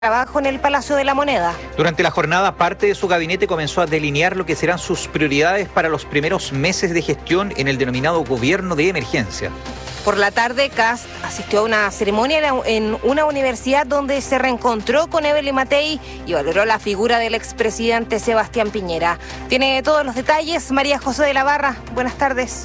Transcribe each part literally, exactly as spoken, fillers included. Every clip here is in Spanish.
Trabajo en el Palacio de la Moneda. Durante la jornada, parte de su gabinete comenzó a delinear lo que serán sus prioridades para los primeros meses de gestión en el denominado gobierno de emergencia. Por la tarde, Kast asistió a una ceremonia en una universidad donde se reencontró con Evelyn Matei y valoró la figura del expresidente Sebastián Piñera. Tiene todos los detalles María José de la Barra. Buenas tardes.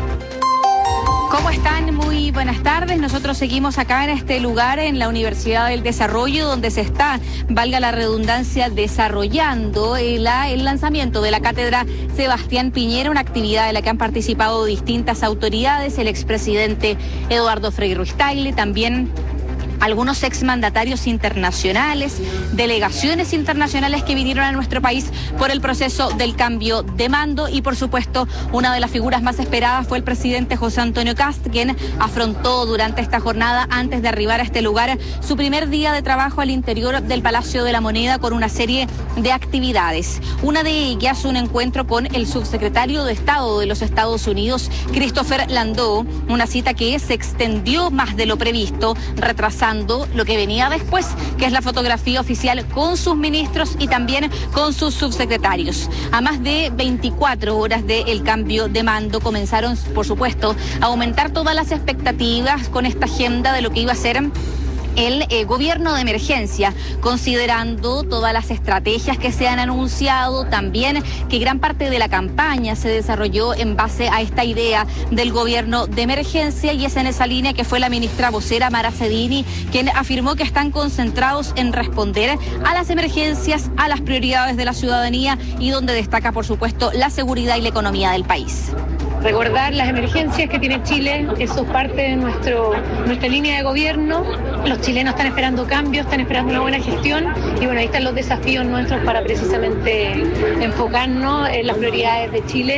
¿Cómo están? Muy buenas tardes. Nosotros seguimos acá en este lugar, en la Universidad del Desarrollo, donde se está, valga la redundancia, desarrollando el, el lanzamiento de la cátedra Sebastián Piñera, una actividad en la que han participado distintas autoridades, el expresidente Eduardo Frei Ruiz-Tagle, también algunos exmandatarios internacionales, delegaciones internacionales que vinieron a nuestro país por el proceso del cambio de mando y, por supuesto, una de las figuras más esperadas fue el presidente José Antonio Kast, quien afrontó durante esta jornada, antes de arribar a este lugar, su primer día de trabajo al interior del Palacio de la Moneda con una serie de actividades. Una de ellas, un encuentro con el subsecretario de Estado de los Estados Unidos, Christopher Landau, una cita que se extendió más de lo previsto, retrasando lo que venía después, que es la fotografía oficial con sus ministros y también con sus subsecretarios. A más de veinticuatro horas del cambio de mando comenzaron, por supuesto, a aumentar todas las expectativas con esta agenda de lo que iba a ser el eh, gobierno de emergencia, considerando todas las estrategias que se han anunciado, también que gran parte de la campaña se desarrolló en base a esta idea del gobierno de emergencia, y es en esa línea que fue la ministra vocera Mara Cedini quien afirmó que están concentrados en responder a las emergencias, a las prioridades de la ciudadanía, y donde destaca, por supuesto, la seguridad y la economía del país. Recordar las emergencias que tiene Chile, eso es parte de nuestro, nuestra línea de gobierno. Los chilenos están esperando cambios, están esperando una buena gestión, y bueno, ahí están los desafíos nuestros para precisamente enfocarnos en las prioridades de Chile.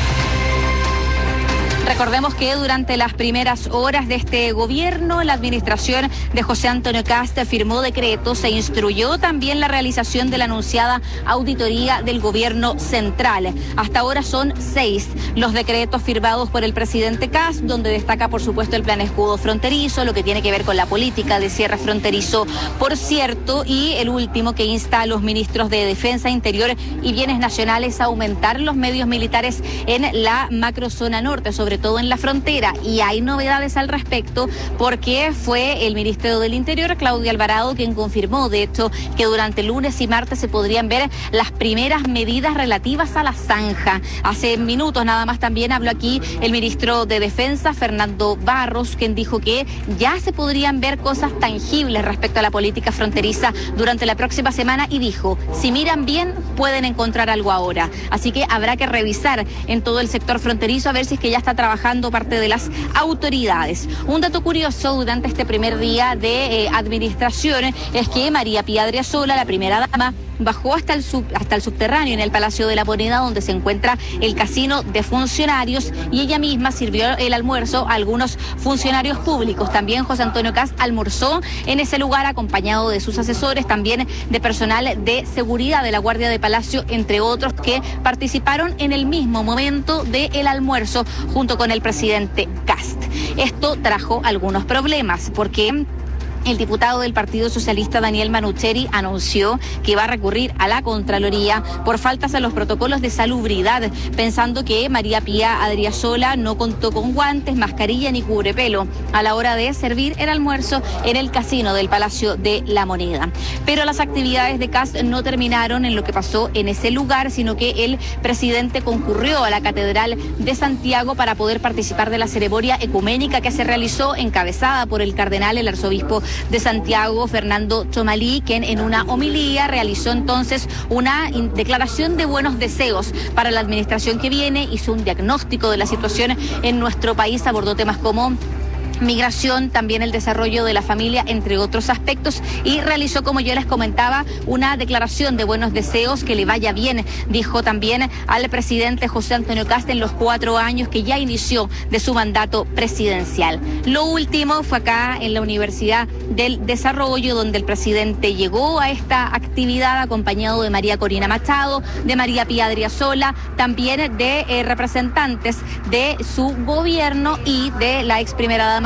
Recordemos que durante las primeras horas de este gobierno, la administración de José Antonio Kast firmó decretos e instruyó también la realización de la anunciada auditoría del gobierno central. Hasta ahora son seis los decretos firmados por el presidente Kast, donde destaca, por supuesto, el plan escudo fronterizo, lo que tiene que ver con la política de cierre fronterizo, por cierto, y el último, que insta a los ministros de Defensa, Interior y Bienes Nacionales a aumentar los medios militares en la macrozona norte, sobre todo en la frontera. Y hay novedades al respecto, porque fue el ministro del Interior, Claudio Alvarado, quien confirmó, de hecho, que durante lunes y martes se podrían ver las primeras medidas relativas a la zanja. Hace minutos nada más también habló aquí el ministro de Defensa, Fernando Barros, quien dijo que ya se podrían ver cosas tangibles respecto a la política fronteriza durante la próxima semana, y dijo, si miran bien, pueden encontrar algo ahora. Así que habrá que revisar en todo el sector fronterizo a ver si es que ya está trabajando parte de las autoridades. Un dato curioso durante este primer día de eh, administración es que María Pía Adriasola, la primera dama, bajó hasta el, sub, hasta el subterráneo en el Palacio de la Moneda, donde se encuentra el casino de funcionarios, y ella misma sirvió el almuerzo a algunos funcionarios públicos. También José Antonio Kast almorzó en ese lugar acompañado de sus asesores, también de personal de seguridad de la Guardia de Palacio, entre otros, que participaron en el mismo momento del almuerzo junto con el presidente Kast. Esto trajo algunos problemas, porque el diputado del Partido Socialista, Daniel Manucheri, anunció que va a recurrir a la Contraloría por faltas a los protocolos de salubridad, pensando que María Pía Adriasola no contó con guantes, mascarilla ni cubrepelo a la hora de servir el almuerzo en el casino del Palacio de la Moneda. Pero las actividades de Kast no terminaron en lo que pasó en ese lugar, sino que el presidente concurrió a la Catedral de Santiago para poder participar de la ceremonia ecuménica que se realizó, encabezada por el cardenal, el arzobispo de Santiago, Fernando Chomalí, quien en una homilía realizó entonces una declaración de buenos deseos para la administración que viene, hizo un diagnóstico de la situación en nuestro país, abordó temas como migración, también el desarrollo de la familia, entre otros aspectos, y realizó, como yo les comentaba, una declaración de buenos deseos, que le vaya bien, dijo también al presidente José Antonio Kast en los cuatro años que ya inició de su mandato presidencial. Lo último fue acá en la Universidad del Desarrollo, donde el presidente llegó a esta actividad acompañado de María Corina Machado, de María Pía Adriasola, también de eh, representantes de su gobierno y de la ex primera dama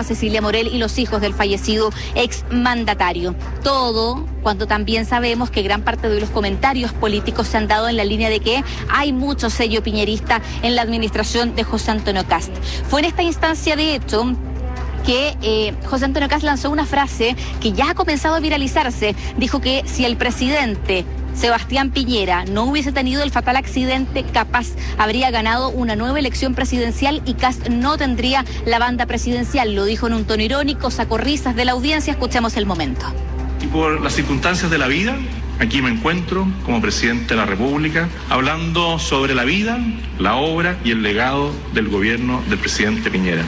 Palma, Cecilia Morel y los hijos del fallecido exmandatario. Todo cuando también sabemos que gran parte de los comentarios políticos se han dado en la línea de que hay mucho sello piñerista en la administración de José Antonio Kast. Fue en esta instancia, de hecho, que eh, José Antonio Kast lanzó una frase que ya ha comenzado a viralizarse. Dijo que si el presidente Sebastián Piñera no hubiese tenido el fatal accidente, capaz habría ganado una nueva elección presidencial y Kast no tendría la banda presidencial. Lo dijo en un tono irónico, sacó risas de la audiencia. Escuchemos el momento. Y por las circunstancias de la vida, aquí me encuentro como presidente de la República, hablando sobre la vida, la obra y el legado del gobierno del presidente Piñera.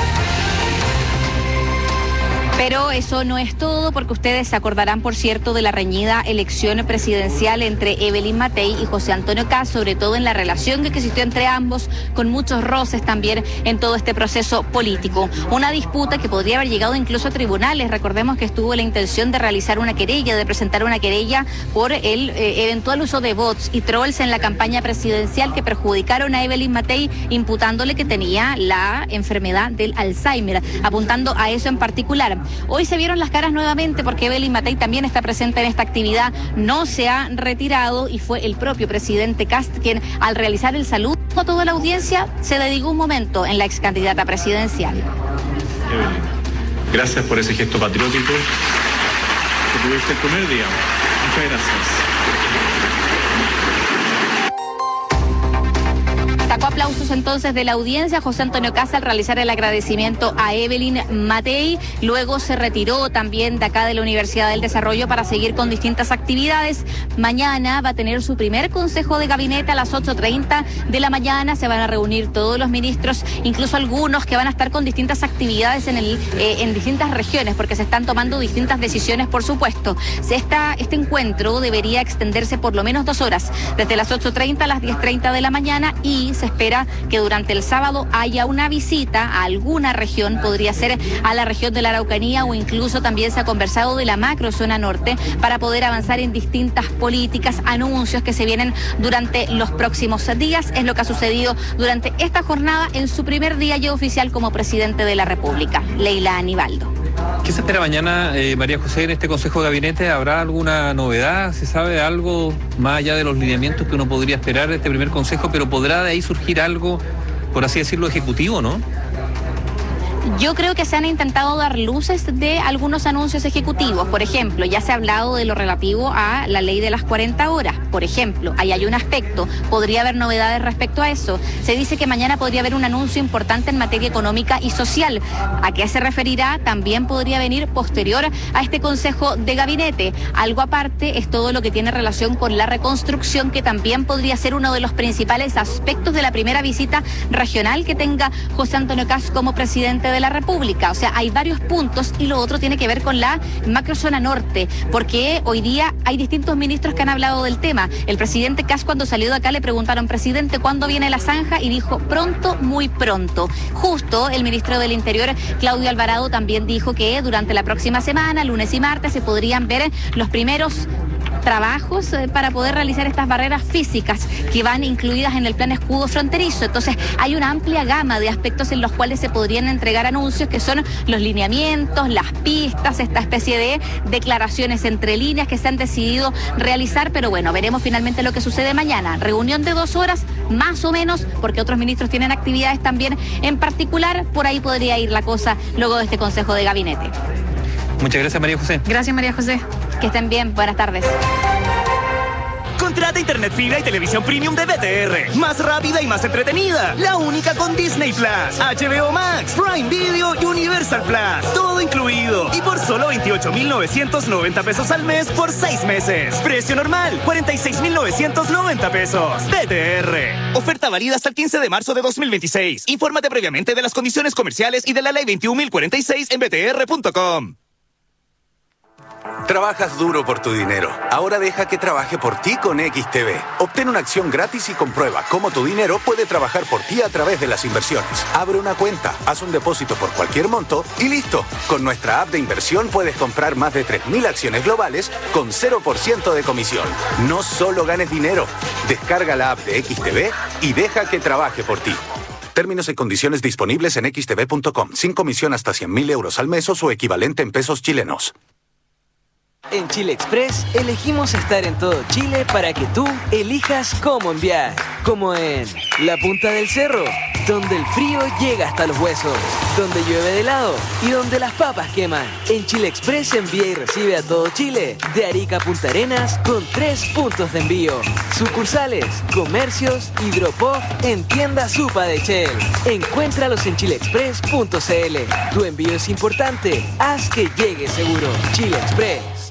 Pero eso no es todo, porque ustedes se acordarán, por cierto, de la reñida elección presidencial entre Evelyn Matei y José Antonio Kast, sobre todo en la relación que existió entre ambos, con muchos roces también en todo este proceso político. Una disputa que podría haber llegado incluso a tribunales. Recordemos que estuvo la intención de realizar una querella, de presentar una querella por el eh, eventual uso de bots y trolls en la campaña presidencial que perjudicaron a Evelyn Matei, imputándole que tenía la enfermedad del Alzheimer, apuntando a eso en particular. Hoy se vieron las caras nuevamente porque Evelyn Matei también está presente en esta actividad, no se ha retirado y fue el propio presidente Kast quien, al realizar el saludo a toda la audiencia, se dedicó un momento en la ex candidata presidencial. Evelyn, gracias por ese gesto patriótico que tuviste el primer día. Muchas gracias. Sacó aplausos entonces de la audiencia José Antonio Kast al realizar el agradecimiento a Evelyn Matei. Luego se retiró también de acá de la Universidad del Desarrollo para seguir con distintas actividades. Mañana va a tener su primer consejo de gabinete a las ocho treinta de la mañana. Se van a reunir todos los ministros, incluso algunos que van a estar con distintas actividades en, el, eh, en distintas regiones, porque se están tomando distintas decisiones, por supuesto. Esta, este encuentro debería extenderse por lo menos dos horas, desde las ocho treinta a las diez treinta de la mañana, y se espera que durante el sábado haya una visita a alguna región, podría ser a la región de la Araucanía, o incluso también se ha conversado de la macrozona norte para poder avanzar en distintas políticas, anuncios que se vienen durante los próximos días. Es lo que ha sucedido durante esta jornada en su primer día ya oficial como presidente de la República. Leila Aníbaldo. ¿Qué se espera mañana, eh, María José, en este Consejo de Gabinete? ¿Habrá alguna novedad? ¿Se sabe algo más allá de los lineamientos que uno podría esperar de este primer Consejo? Pero podrá de ahí surgir algo, por así decirlo, ejecutivo, ¿no? Yo creo que se han intentado dar luces de algunos anuncios ejecutivos. Por ejemplo, ya se ha hablado de lo relativo a la ley de las cuarenta horas. Por ejemplo, ahí hay un aspecto. Podría haber novedades respecto a eso. Se dice que mañana podría haber un anuncio importante en materia económica y social. ¿A qué se referirá? También podría venir posterior a este Consejo de Gabinete. Algo aparte es todo lo que tiene relación con la reconstrucción, que también podría ser uno de los principales aspectos de la primera visita regional que tenga José Antonio Kast como presidente de la República. O sea, hay varios puntos, y lo otro tiene que ver con la macrozona norte, porque hoy día hay distintos ministros que han hablado del tema. El presidente Kast, cuando salió de acá, le preguntaron: presidente, ¿cuándo viene la zanja? Y dijo: pronto, muy pronto. Justo el ministro del Interior, Claudio Alvarado, también dijo que durante la próxima semana, lunes y martes, se podrían ver los primeros trabajos para poder realizar estas barreras físicas que van incluidas en el plan escudo fronterizo. Entonces hay una amplia gama de aspectos en los cuales se podrían entregar anuncios, que son los lineamientos, las pistas, esta especie de declaraciones entre líneas que se han decidido realizar. Pero bueno, veremos finalmente lo que sucede mañana. Reunión de dos horas más o menos, porque otros ministros tienen actividades también en particular. Por ahí podría ir la cosa luego de este Consejo de Gabinete. Muchas gracias, María José. Gracias, María José. Que estén bien. Buenas tardes. Contrata internet fibra y televisión premium de B T R. Más rápida y más entretenida. La única con Disney Plus, H B O Max, Prime Video y Universal Plus. Todo incluido. Y por solo veintiocho mil novecientos noventa pesos al mes por seis meses. Precio normal, cuarenta y seis mil novecientos noventa pesos. B T R. Oferta válida hasta el quince de marzo de dos mil veintiséis. Infórmate previamente de las condiciones comerciales y de la ley veintiún mil cuarenta y seis en b t r punto com. Trabajas duro por tu dinero. Ahora deja que trabaje por ti con X T B. Obtén una acción gratis y comprueba cómo tu dinero puede trabajar por ti a través de las inversiones. Abre una cuenta, haz un depósito por cualquier monto y listo. Con nuestra app de inversión puedes comprar más de tres mil acciones globales con cero por ciento de comisión. No solo ganes dinero. Descarga la app de X T B y deja que trabaje por ti. Términos y condiciones disponibles en equis te ve punto com. Sin comisión hasta cien mil euros al mes o su equivalente en pesos chilenos. En Chile Express elegimos estar en todo Chile para que tú elijas cómo enviar. Como en la punta del cerro, donde el frío llega hasta los huesos, donde llueve de helado y donde las papas queman. En Chile Express envía y recibe a todo Chile, de Arica a Punta Arenas, con tres puntos de envío. Sucursales, comercios y drop-off en tienda Supa de Shell. Encuéntralos en chile express punto c l. Tu envío es importante, haz que llegue seguro. Chile Express.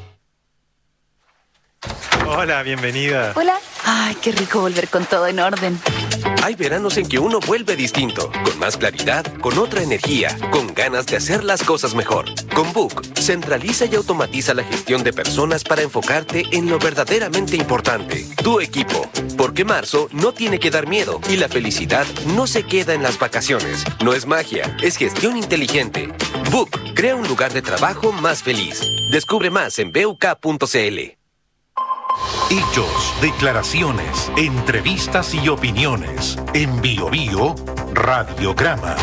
Hola, bienvenida. Hola. Ay, qué rico volver con todo en orden. Hay veranos en que uno vuelve distinto, con más claridad, con otra energía, con ganas de hacer las cosas mejor. Con Book, centraliza y automatiza la gestión de personas para enfocarte en lo verdaderamente importante, tu equipo. Porque marzo no tiene que dar miedo y la felicidad no se queda en las vacaciones. No es magia, es gestión inteligente. Book, crea un lugar de trabajo más feliz. Descubre más en b u k punto c l. Hechos, declaraciones, entrevistas y opiniones. En Bio Bio, Radiograma.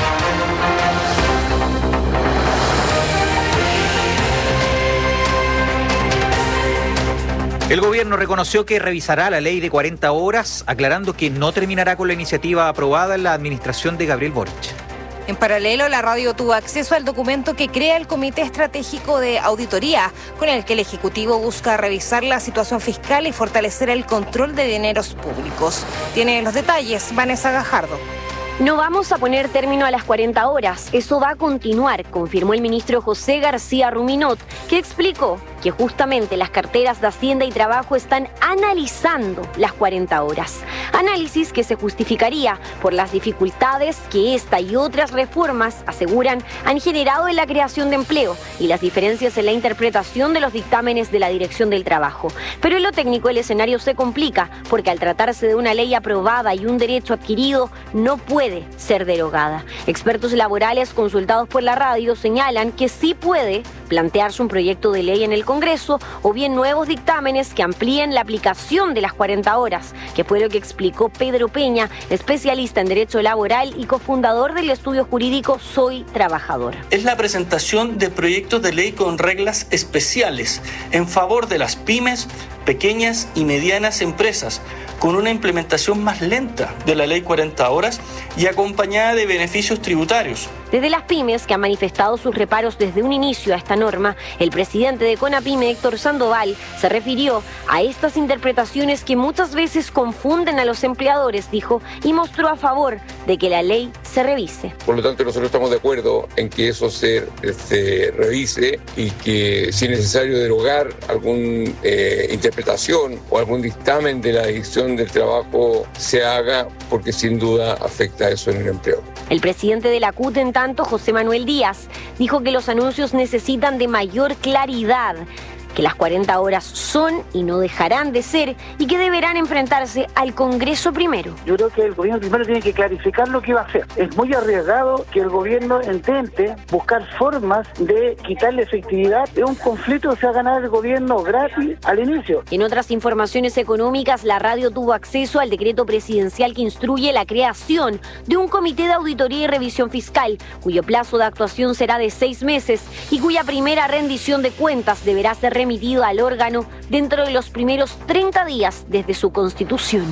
El gobierno reconoció que revisará la ley de cuarenta horas, aclarando que no terminará con la iniciativa aprobada en la administración de Gabriel Boric. En paralelo, la radio tuvo acceso al documento que crea el Comité Estratégico de Auditoría, con el que el Ejecutivo busca revisar la situación fiscal y fortalecer el control de dineros públicos. Tiene los detalles Vanessa Gajardo. No vamos a poner término a las cuarenta horas, eso va a continuar, confirmó el ministro José García Ruminot, que explicó que justamente las carteras de Hacienda y Trabajo están analizando las cuarenta horas. Análisis que se justificaría por las dificultades que esta y otras reformas, aseguran, han generado en la creación de empleo y las diferencias en la interpretación de los dictámenes de la Dirección del Trabajo. Pero en lo técnico el escenario se complica, porque al tratarse de una ley aprobada y un derecho adquirido, no puede ser derogada. Expertos laborales consultados por la radio señalan que sí puede plantearse un proyecto de ley en el Congreso o bien nuevos dictámenes que amplíen la aplicación de las cuarenta horas, que fue lo que explicó Pedro Peña, especialista en Derecho Laboral y cofundador del estudio jurídico Soy Trabajador. Es la presentación de proyectos de ley con reglas especiales en favor de las pymes, pequeñas y medianas empresas, con una implementación más lenta de la ley cuarenta horas y acompañada de beneficios tributarios. Desde las pymes, que han manifestado sus reparos desde un inicio a esta norma, el presidente de CONAPYME, Héctor Sandoval, se refirió a estas interpretaciones que muchas veces confunden a los empleadores, dijo, y mostró a favor de que la ley se revise. Por lo tanto, nosotros estamos de acuerdo en que eso se, se revise y que, si es necesario derogar alguna eh, interpretación o algún dictamen de la Dirección del Trabajo, se haga, porque sin duda afecta a eso en el empleo. El presidente de la C U T, en tanto, José Manuel Díaz, dijo que los anuncios necesitan de mayor claridad, que las cuarenta horas son y no dejarán de ser y que deberán enfrentarse al Congreso primero. Yo creo que el gobierno primero tiene que clarificar lo que va a hacer. Es muy arriesgado que el gobierno intente buscar formas de quitarle efectividad de un conflicto que se va a ganar el gobierno gratis al inicio. En otras informaciones económicas, la radio tuvo acceso al decreto presidencial que instruye la creación de un comité de auditoría y revisión fiscal, cuyo plazo de actuación será de seis meses y cuya primera rendición de cuentas deberá ser remitido al órgano dentro de los primeros treinta días desde su constitución.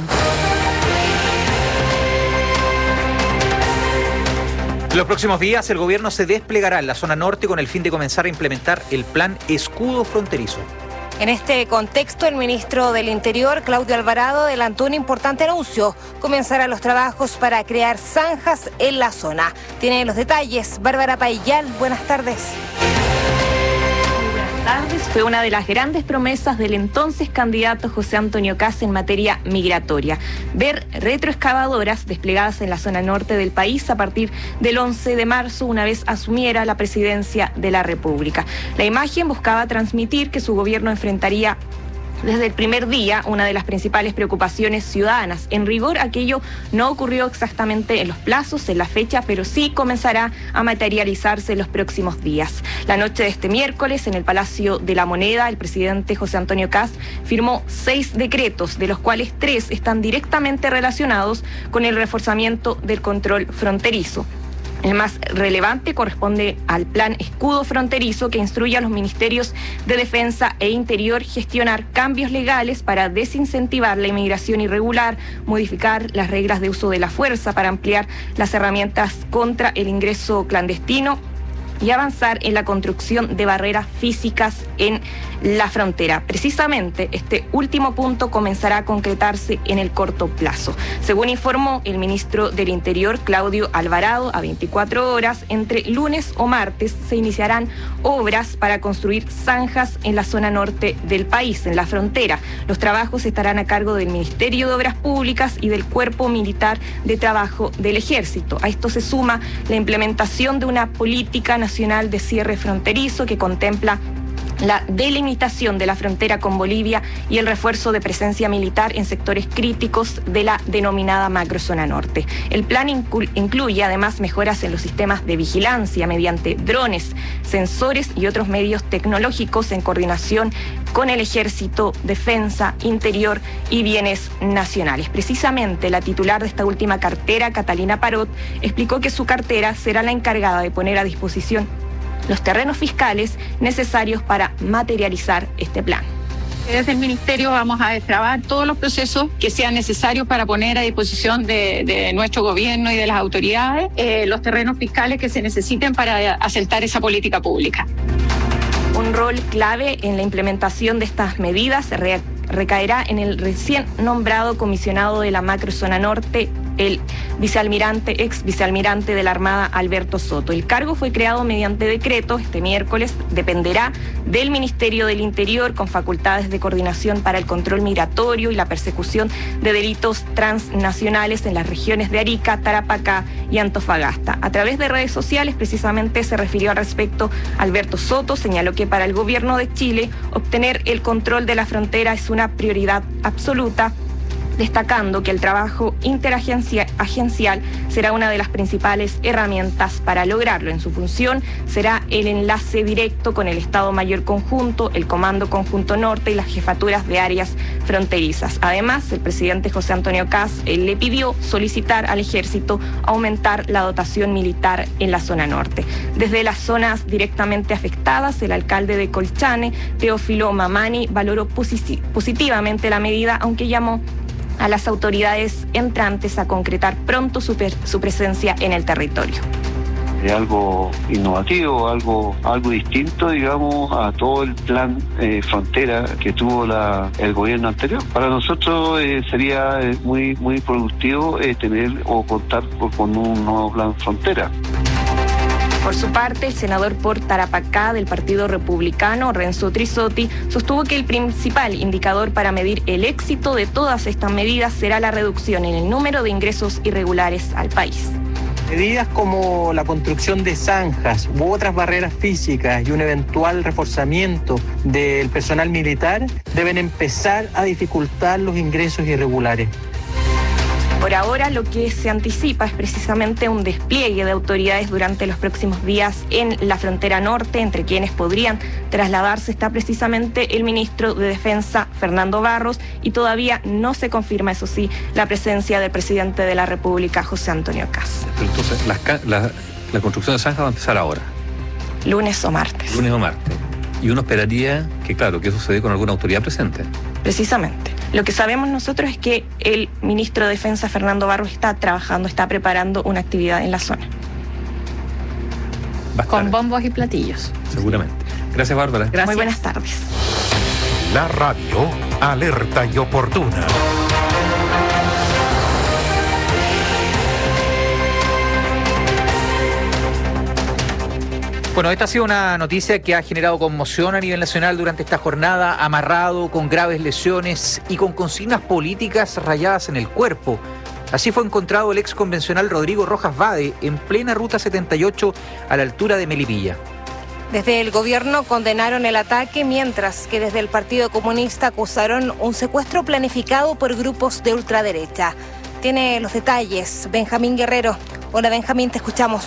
En los próximos días, el gobierno se desplegará en la zona norte con el fin de comenzar a implementar el plan Escudo Fronterizo. En este contexto, el ministro del Interior, Claudio Alvarado, adelantó un importante anuncio: comenzará los trabajos para crear zanjas en la zona. Tiene los detalles Bárbara Paillal. Buenas tardes. Tardes, fue una de las grandes promesas del entonces candidato José Antonio Kast en materia migratoria. Ver retroexcavadoras desplegadas en la zona norte del país a partir del once de marzo, una vez asumiera la presidencia de la República. La imagen buscaba transmitir que su gobierno enfrentaría Desde el primer día, una de las principales preocupaciones ciudadanas. En rigor, aquello no ocurrió exactamente en los plazos, en la fecha, pero sí comenzará a materializarse en los próximos días. La noche de este miércoles, en el Palacio de la Moneda, el presidente José Antonio Kast firmó seis decretos, de los cuales tres están directamente relacionados con el reforzamiento del control fronterizo. El más relevante corresponde al Plan Escudo Fronterizo, que instruye a los ministerios de Defensa e Interior gestionar cambios legales para desincentivar la inmigración irregular, modificar las reglas de uso de la fuerza para ampliar las herramientas contra el ingreso clandestino y avanzar en la construcción de barreras físicas en la frontera. Precisamente este último punto comenzará a concretarse en el corto plazo. Según informó el ministro del Interior, Claudio Alvarado, a veinticuatro horas, entre lunes o martes se iniciarán obras para construir zanjas en la zona norte del país, en la frontera. Los trabajos estarán a cargo del Ministerio de Obras Públicas y del Cuerpo Militar de Trabajo del Ejército. A esto se suma la implementación de una política nacional de cierre fronterizo que contempla la delimitación de la frontera con Bolivia y el refuerzo de presencia militar en sectores críticos de la denominada macrozona norte. El plan inclu- incluye además mejoras en los sistemas de vigilancia mediante drones, sensores y otros medios tecnológicos en coordinación con el Ejército, Defensa, Interior y Bienes Nacionales. Precisamente la titular de esta última cartera, Catalina Parot, explicó que su cartera será la encargada de poner a disposición los terrenos fiscales necesarios para materializar este plan. Desde el Ministerio vamos a destrabar todos los procesos que sean necesarios para poner a disposición de, de nuestro gobierno y de las autoridades eh, los terrenos fiscales que se necesiten para asentar esa política pública. Un rol clave en la implementación de estas medidas re- recaerá en el recién nombrado comisionado de la macrozona norte, el vicealmirante, ex vicealmirante de la Armada, Alberto Soto. El cargo fue creado mediante decreto este miércoles, dependerá del Ministerio del Interior, con facultades de coordinación para el control migratorio y la persecución de delitos transnacionales en las regiones de Arica, Tarapacá y Antofagasta. A través de redes sociales, precisamente se refirió al respecto Alberto Soto, señaló que para el gobierno de Chile obtener el control de la frontera es una prioridad absoluta, destacando que el trabajo interagencial será una de las principales herramientas para lograrlo. En su función será el enlace directo con el Estado Mayor Conjunto, el Comando Conjunto Norte y las jefaturas de áreas fronterizas. Además, el presidente José Antonio Kast eh, le pidió solicitar al Ejército aumentar la dotación militar en la zona norte. Desde las zonas directamente afectadas, el alcalde de Colchane, Teófilo Mamani, valoró posit- positivamente la medida, aunque llamó a las autoridades entrantes a concretar pronto su, per- su presencia en el territorio. Es algo innovativo, algo algo distinto, digamos, a todo el plan eh, frontera que tuvo la, el gobierno anterior. Para nosotros eh, sería eh, muy muy productivo eh, tener o contar con, con un nuevo plan frontera. Por su parte, el senador por Tarapacá del Partido Republicano, Renzo Trisotti, sostuvo que el principal indicador para medir el éxito de todas estas medidas será la reducción en el número de ingresos irregulares al país. Medidas como la construcción de zanjas u otras barreras físicas y un eventual reforzamiento del personal militar deben empezar a dificultar los ingresos irregulares. Por ahora, lo que se anticipa es precisamente un despliegue de autoridades durante los próximos días en la frontera norte, entre quienes podrían trasladarse está precisamente el ministro de Defensa, Fernando Barros, y todavía no se confirma, eso sí, la presencia del presidente de la República, José Antonio Kast. Pero entonces, la, la, la construcción de zanjas va a empezar ahora. Lunes o martes. Lunes o martes. Y uno esperaría que, claro, que eso se dé con alguna autoridad presente. Precisamente. Lo que sabemos nosotros es que el ministro de Defensa, Fernando Barros, está trabajando, está preparando una actividad en la zona. Con bombos y platillos. Seguramente. Gracias, Bárbara. Gracias. Muy buenas tardes. La radio alerta y oportuna. Bueno, esta ha sido una noticia que ha generado conmoción a nivel nacional durante esta jornada, amarrado, con graves lesiones y con consignas políticas rayadas en el cuerpo. Así fue encontrado el ex convencional Rodrigo Rojas Vade en plena ruta setenta y ocho a la altura de Melipilla. Desde el gobierno condenaron el ataque, mientras que desde el Partido Comunista acusaron un secuestro planificado por grupos de ultraderecha. Tiene los detalles Benjamín Guerrero. Hola Benjamín, te escuchamos.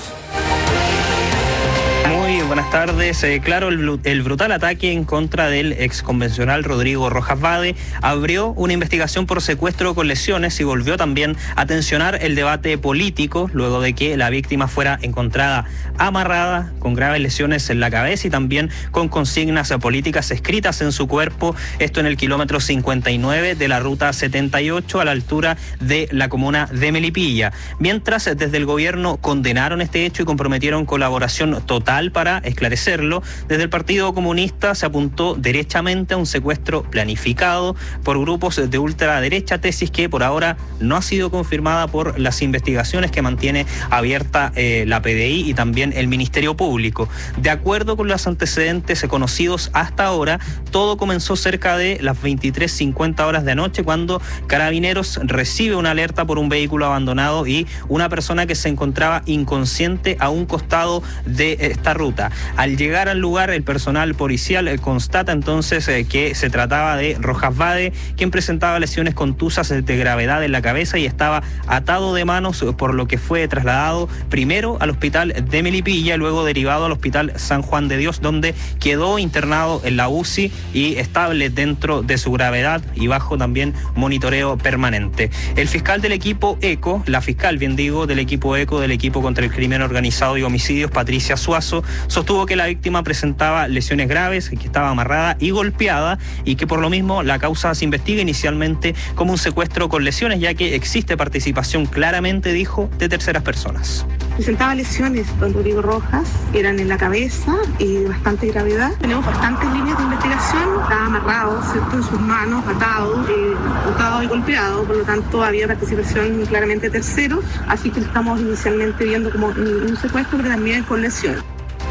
Muy buenas tardes. Eh, claro, el, el brutal ataque en contra del exconvencional Rodrigo Rojas Vade abrió una investigación por secuestro con lesiones y volvió también a tensionar el debate político luego de que la víctima fuera encontrada amarrada con graves lesiones en la cabeza y también con consignas políticas escritas en su cuerpo, esto en el kilómetro cincuenta y nueve de la ruta setenta y ocho a la altura de la comuna de Melipilla. Mientras desde el gobierno condenaron este hecho y comprometieron colaboración total para esclarecerlo, desde el Partido Comunista se apuntó derechamente a un secuestro planificado por grupos de ultraderecha, tesis que por ahora no ha sido confirmada por las investigaciones que mantiene abierta eh, la P D I y también el Ministerio Público. De acuerdo con los antecedentes conocidos hasta ahora, todo comenzó cerca de las veintitrés cincuenta horas de anoche, cuando Carabineros recibe una alerta por un vehículo abandonado y una persona que se encontraba inconsciente a un costado de esta ruta. Al llegar al lugar, el personal policial eh, constata entonces eh, que se trataba de Rojas Vade, quien presentaba lesiones contusas de gravedad en la cabeza y estaba atado de manos, por lo que fue trasladado primero al hospital de Melipilla, luego derivado al hospital San Juan de Dios, donde quedó internado en la U C I y estable dentro de su gravedad y bajo también monitoreo permanente. El fiscal del equipo ECO, la fiscal, bien digo, del equipo ECO, del equipo contra el crimen organizado y homicidios, Patricia Suazo, sostuvo que la víctima presentaba lesiones graves, que estaba amarrada y golpeada y que por lo mismo la causa se investiga inicialmente como un secuestro con lesiones, ya que existe participación, claramente dijo, de terceras personas. Presentaba lesiones, don Rodrigo Rojas, eran en la cabeza y de bastante gravedad. Tenemos bastantes líneas de investigación, estaba amarrado, ¿cierto?, en sus manos, atado, eh, atado y golpeado, por lo tanto había participación claramente de terceros, así que estamos inicialmente viendo como un secuestro, pero también con lesiones.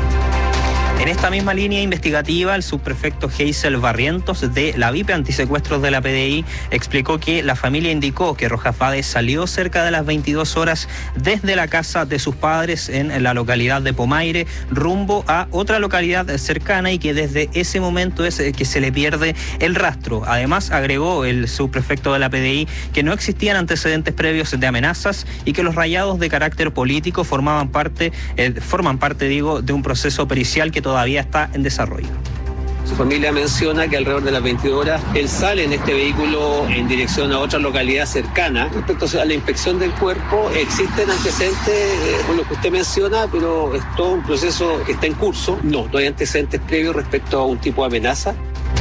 En esta misma línea investigativa, el subprefecto Geisel Barrientos de la V I P Antisecuestros de la P D I explicó que la familia indicó que Rojas Vade salió cerca de las veintidós horas desde la casa de sus padres en la localidad de Pomaire rumbo a otra localidad cercana y que desde ese momento es que se le pierde el rastro. Además, agregó el subprefecto de la P D I que no existían antecedentes previos de amenazas y que los rayados de carácter político formaban parte, eh, forman parte, digo, de un proceso pericial que todavía todavía está en desarrollo. Su familia menciona que alrededor de las veintidós horas él sale en este vehículo en dirección a otra localidad cercana. Respecto a la inspección del cuerpo, existen antecedentes, eh, por lo que usted menciona, pero es todo un proceso que está en curso. No, no hay antecedentes previos respecto a un tipo de amenaza.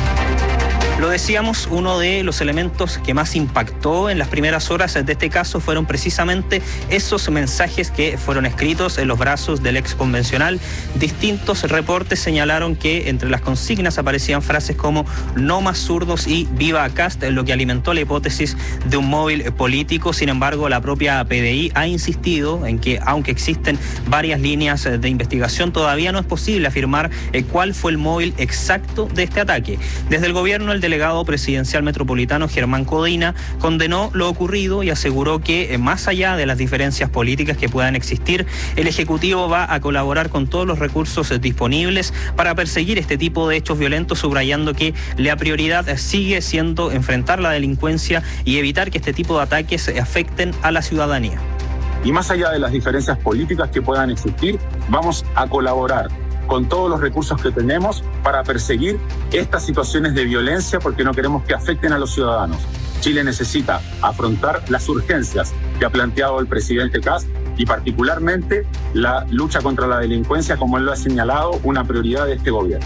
Lo decíamos, uno de los elementos que más impactó en las primeras horas de este caso fueron precisamente esos mensajes que fueron escritos en los brazos del ex convencional. Distintos reportes señalaron que entre las consignas aparecían frases como "no más zurdos" y "viva Kast", lo que alimentó la hipótesis de un móvil político. Sin embargo, la propia P D I ha insistido en que, aunque existen varias líneas de investigación, todavía no es posible afirmar eh, cuál fue el móvil exacto de este ataque. Desde el gobierno, el delegado presidencial metropolitano Germán Codina condenó lo ocurrido y aseguró que, más allá de las diferencias políticas que puedan existir, el Ejecutivo va a colaborar con todos los recursos disponibles para perseguir este tipo de hechos violentos, subrayando que la prioridad sigue siendo enfrentar la delincuencia y evitar que este tipo de ataques afecten a la ciudadanía. Y más allá de las diferencias políticas que puedan existir, vamos a colaborar con todos los recursos que tenemos para perseguir estas situaciones de violencia, porque no queremos que afecten a los ciudadanos. Chile necesita afrontar las urgencias que ha planteado el presidente Kast y particularmente la lucha contra la delincuencia, como él lo ha señalado, una prioridad de este gobierno.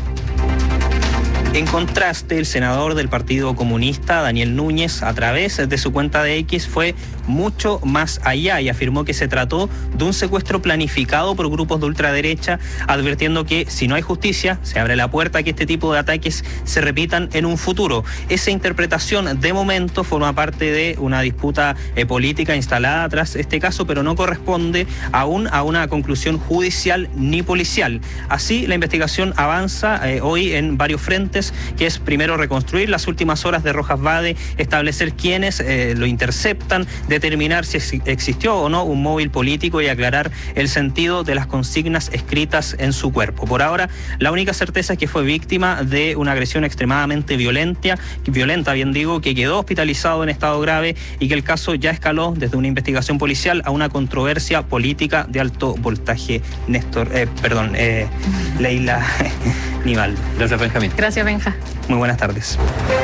En contraste, el senador del Partido Comunista, Daniel Núñez, a través de su cuenta de X, fue mucho más allá y afirmó que se trató de un secuestro planificado por grupos de ultraderecha, advirtiendo que si no hay justicia, se abre la puerta a que este tipo de ataques se repitan en un futuro. Esa interpretación, de momento, forma parte de una disputa eh, política instalada tras este caso, pero no corresponde aún a una conclusión judicial ni policial. Así, la investigación avanza eh, hoy en varios frentes, Portales, que es primero reconstruir las últimas horas de Rojas Vade, establecer quiénes eh, lo interceptan, determinar si ex- existió o no un móvil político y aclarar el sentido de las consignas escritas en su cuerpo. Por ahora, la única certeza es que fue víctima de una agresión extremadamente violenta, violenta, bien digo, que quedó hospitalizado en estado grave y que el caso ya escaló desde una investigación policial a una controversia política de alto voltaje. Néstor, eh, perdón, eh, Leila Nival. Gracias, Benjamín. Gracias, Benja. Muy buenas tardes.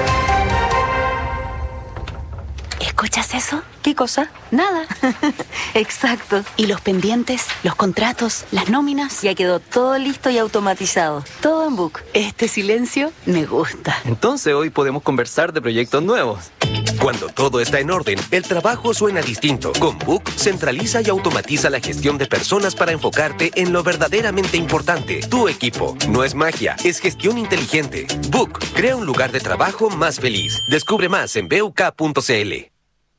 ¿Escuchas eso? ¿Qué cosa? Nada. Exacto. ¿Y los pendientes, los contratos, las nóminas? Ya quedó todo listo y automatizado. Todo en Book. Este silencio me gusta. Entonces hoy podemos conversar de proyectos nuevos. Cuando todo está en orden, el trabajo suena distinto. Con Book, centraliza y automatiza la gestión de personas para enfocarte en lo verdaderamente importante, tu equipo. No es magia, es gestión inteligente. Book, crea un lugar de trabajo más feliz. Descubre más en b u k punto c l.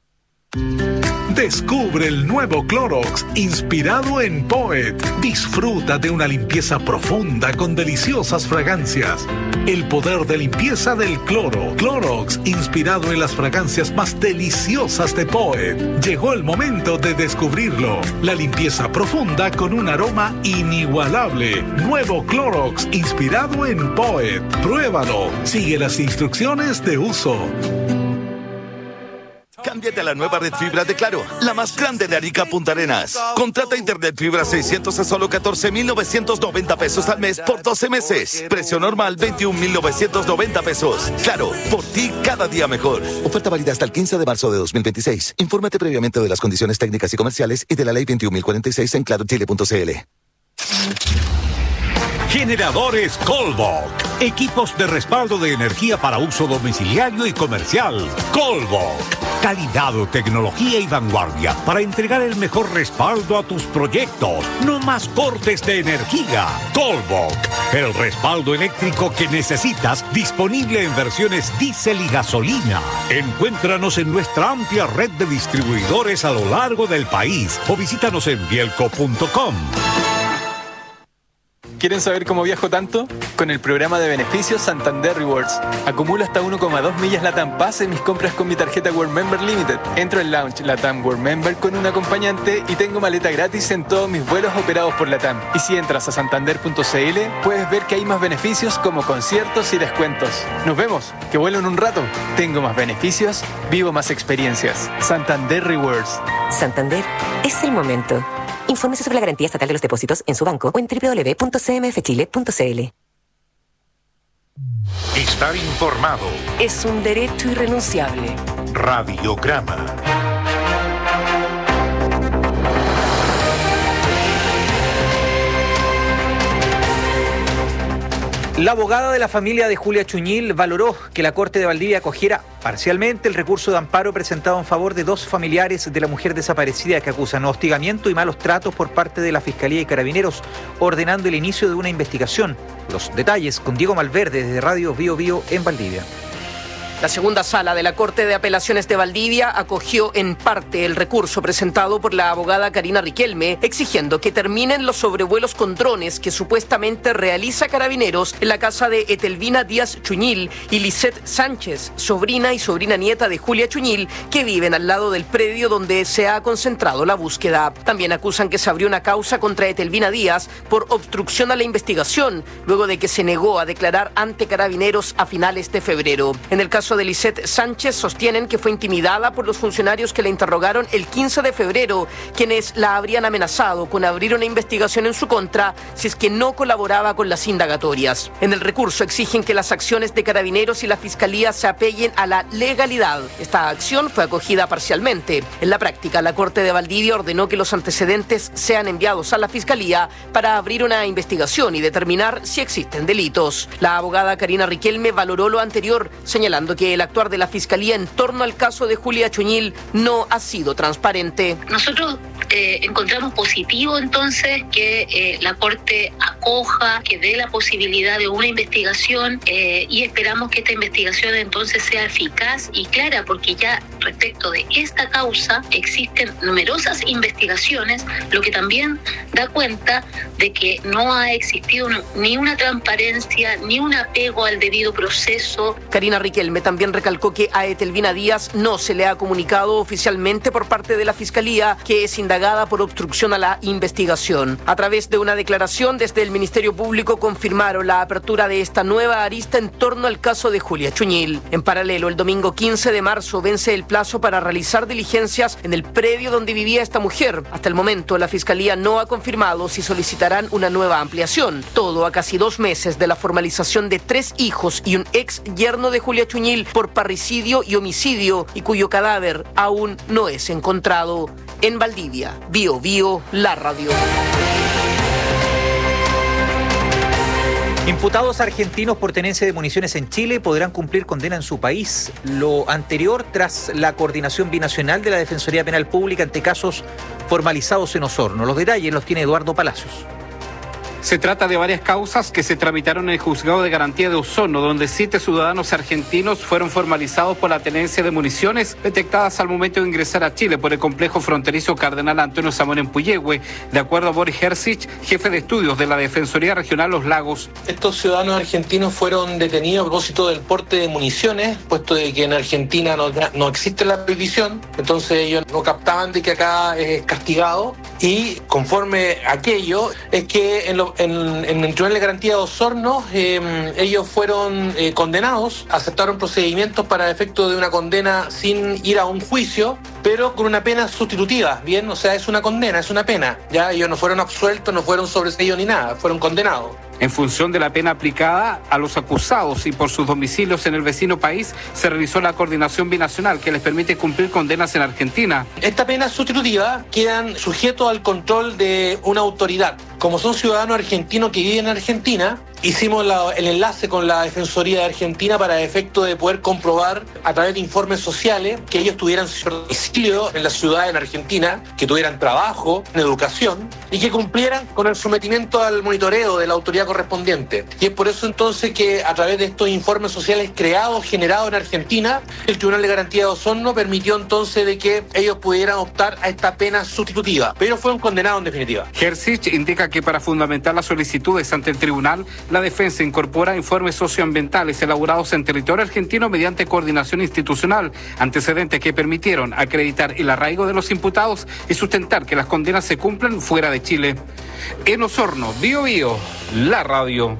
Descubre el nuevo Clorox inspirado en Poet. Disfruta de una limpieza profunda con deliciosas fragancias. El poder de limpieza del cloro. Clorox inspirado en las fragancias más deliciosas de Poet. Llegó el momento de descubrirlo. La limpieza profunda con un aroma inigualable. Nuevo Clorox inspirado en Poet. Pruébalo. Sigue las instrucciones de uso. Cámbiate a la nueva red fibra de Claro, la más grande de Arica Punta Arenas. Contrata internet fibra seiscientos a solo catorce mil novecientos noventa pesos al mes por doce meses. Precio normal veintiún mil novecientos noventa pesos. Claro, por ti cada día mejor. Oferta válida hasta el quince de marzo de dos mil veintiséis. Infórmate previamente de las condiciones técnicas y comerciales y de la ley veintiún mil cuarenta y seis en claro chile punto c l. Generadores Colbok. Equipos de respaldo de energía para uso domiciliario y comercial. Colbok. Calidad, tecnología y vanguardia para entregar el mejor respaldo a tus proyectos. No más cortes de energía. Colbok. El respaldo eléctrico que necesitas, disponible en versiones diésel y gasolina. Encuéntranos en nuestra amplia red de distribuidores a lo largo del país o visítanos en bielco punto com. ¿Quieren saber cómo viajo tanto? Con el programa de beneficios Santander Rewards. Acumulo hasta uno coma dos millas LATAM Pass en mis compras con mi tarjeta World Member Limited. Entro en Lounge LATAM World Member con un acompañante y tengo maleta gratis en todos mis vuelos operados por LATAM. Y si entras a santander punto c l, puedes ver que hay más beneficios como conciertos y descuentos. Nos vemos, que vuelo en un rato. Tengo más beneficios, vivo más experiencias. Santander Rewards. Santander es el momento. Infórmese sobre la garantía estatal de los depósitos en su banco o en doble u doble u doble u punto c m f chile punto c l. Estar informado Es un derecho irrenunciable. Radiograma. La abogada de la familia de Julia Chuñil valoró que la Corte de Valdivia acogiera parcialmente el recurso de amparo presentado en favor de dos familiares de la mujer desaparecida que acusan hostigamiento y malos tratos por parte de la Fiscalía y Carabineros, ordenando el inicio de una investigación. Los detalles con Diego Malverde desde Radio Bio Bio en Valdivia. La segunda sala de la Corte de Apelaciones de Valdivia acogió en parte el recurso presentado por la abogada Karina Riquelme, exigiendo que terminen los sobrevuelos con drones que supuestamente realiza Carabineros en la casa de Etelvina Díaz Chuñil y Lisette Sánchez, sobrina y sobrina nieta de Julia Chuñil, que viven al lado del predio donde se ha concentrado la búsqueda. También acusan que se abrió una causa contra Etelvina Díaz por obstrucción a la investigación, luego de que se negó a declarar ante Carabineros a finales de febrero. En el caso de Lisette Sánchez, sostienen que fue intimidada por los funcionarios que la interrogaron el quince de febrero, quienes la habrían amenazado con abrir una investigación en su contra si es que no colaboraba con las indagatorias. En el recurso exigen que las acciones de Carabineros y la Fiscalía se apeguen a la legalidad. Esta acción fue acogida parcialmente. En la práctica, la Corte de Valdivia ordenó que los antecedentes sean enviados a la Fiscalía para abrir una investigación y determinar si existen delitos. La abogada Karina Riquelme valoró lo anterior, señalando que que el actuar de la Fiscalía en torno al caso de Julia Chuñil no ha sido transparente. Nosotros eh, encontramos positivo entonces que eh, la Corte acoja, que dé la posibilidad de una investigación eh, y esperamos que esta investigación entonces sea eficaz y clara, porque ya respecto de esta causa existen numerosas investigaciones, lo que también da cuenta de que no ha existido ni una transparencia ni un apego al debido proceso. Karina Riquelme también recalcó que a Etelvina Díaz no se le ha comunicado oficialmente por parte de la Fiscalía que es indagada por obstrucción a la investigación. A través de una declaración desde el Ministerio Público confirmaron la apertura de esta nueva arista en torno al caso de Julia Chuñil. En paralelo, el domingo quince de marzo vence el plazo para realizar diligencias en el predio donde vivía esta mujer. Hasta el momento, la Fiscalía no ha confirmado si solicitarán una nueva ampliación. Todo a casi dos meses de la formalización de tres hijos y un ex yerno de Julia Chuñil por parricidio y homicidio, y cuyo cadáver aún no es encontrado. En Valdivia, Bio Bio, la radio. Imputados argentinos por tenencia de municiones en Chile podrán cumplir condena en su país. Lo anterior tras la coordinación binacional de la Defensoría Penal Pública ante casos formalizados en Osorno. Los detalles los tiene Eduardo Palacios. Se trata de varias causas que se tramitaron en el Juzgado de Garantía de Osorno, donde siete ciudadanos argentinos fueron formalizados por la tenencia de municiones detectadas al momento de ingresar a Chile por el complejo fronterizo Cardenal Antonio Zamora en Puyehue, de acuerdo a Boris Herzig, jefe de estudios de la Defensoría Regional Los Lagos. Estos ciudadanos argentinos fueron detenidos a propósito del porte de municiones, puesto de que en Argentina no, no existe la prohibición, entonces ellos no captaban de que acá es castigado, y conforme a aquello es que en lo En, en el Tribunal de Garantía de Osorno, eh, ellos fueron eh, condenados, aceptaron procedimientos para efecto de una condena sin ir a un juicio, pero con una pena sustitutiva, ¿bien? O sea, es una condena, es una pena. Ya ellos no fueron absueltos, no fueron sobreseídos ni nada, fueron condenados. En función de la pena aplicada a los acusados y por sus domicilios en el vecino país, se realizó la coordinación binacional que les permite cumplir condenas en Argentina. Esta pena sustitutiva quedan sujetos al control de una autoridad. Como son ciudadanos argentinos que viven en Argentina, hicimos la, el enlace con la Defensoría de Argentina para efecto de poder comprobar a través de informes sociales que ellos tuvieran domicilio en la ciudad en Argentina, que tuvieran trabajo, en educación y que cumplieran con el sometimiento al monitoreo de la autoridad correspondiente. Y es por eso entonces que a través de estos informes sociales creados, generados en Argentina, el Tribunal de Garantía de Osorno permitió entonces de que ellos pudieran optar a esta pena sustitutiva. Pero ellos fueron condenados en definitiva. Herzig indica que para fundamentar las solicitudes ante el tribunal, la defensa incorpora informes socioambientales elaborados en territorio argentino mediante coordinación institucional, antecedentes que permitieron acreditar el arraigo de los imputados y sustentar que las condenas se cumplan fuera de Chile. En Osorno, Bio Bio, la radio.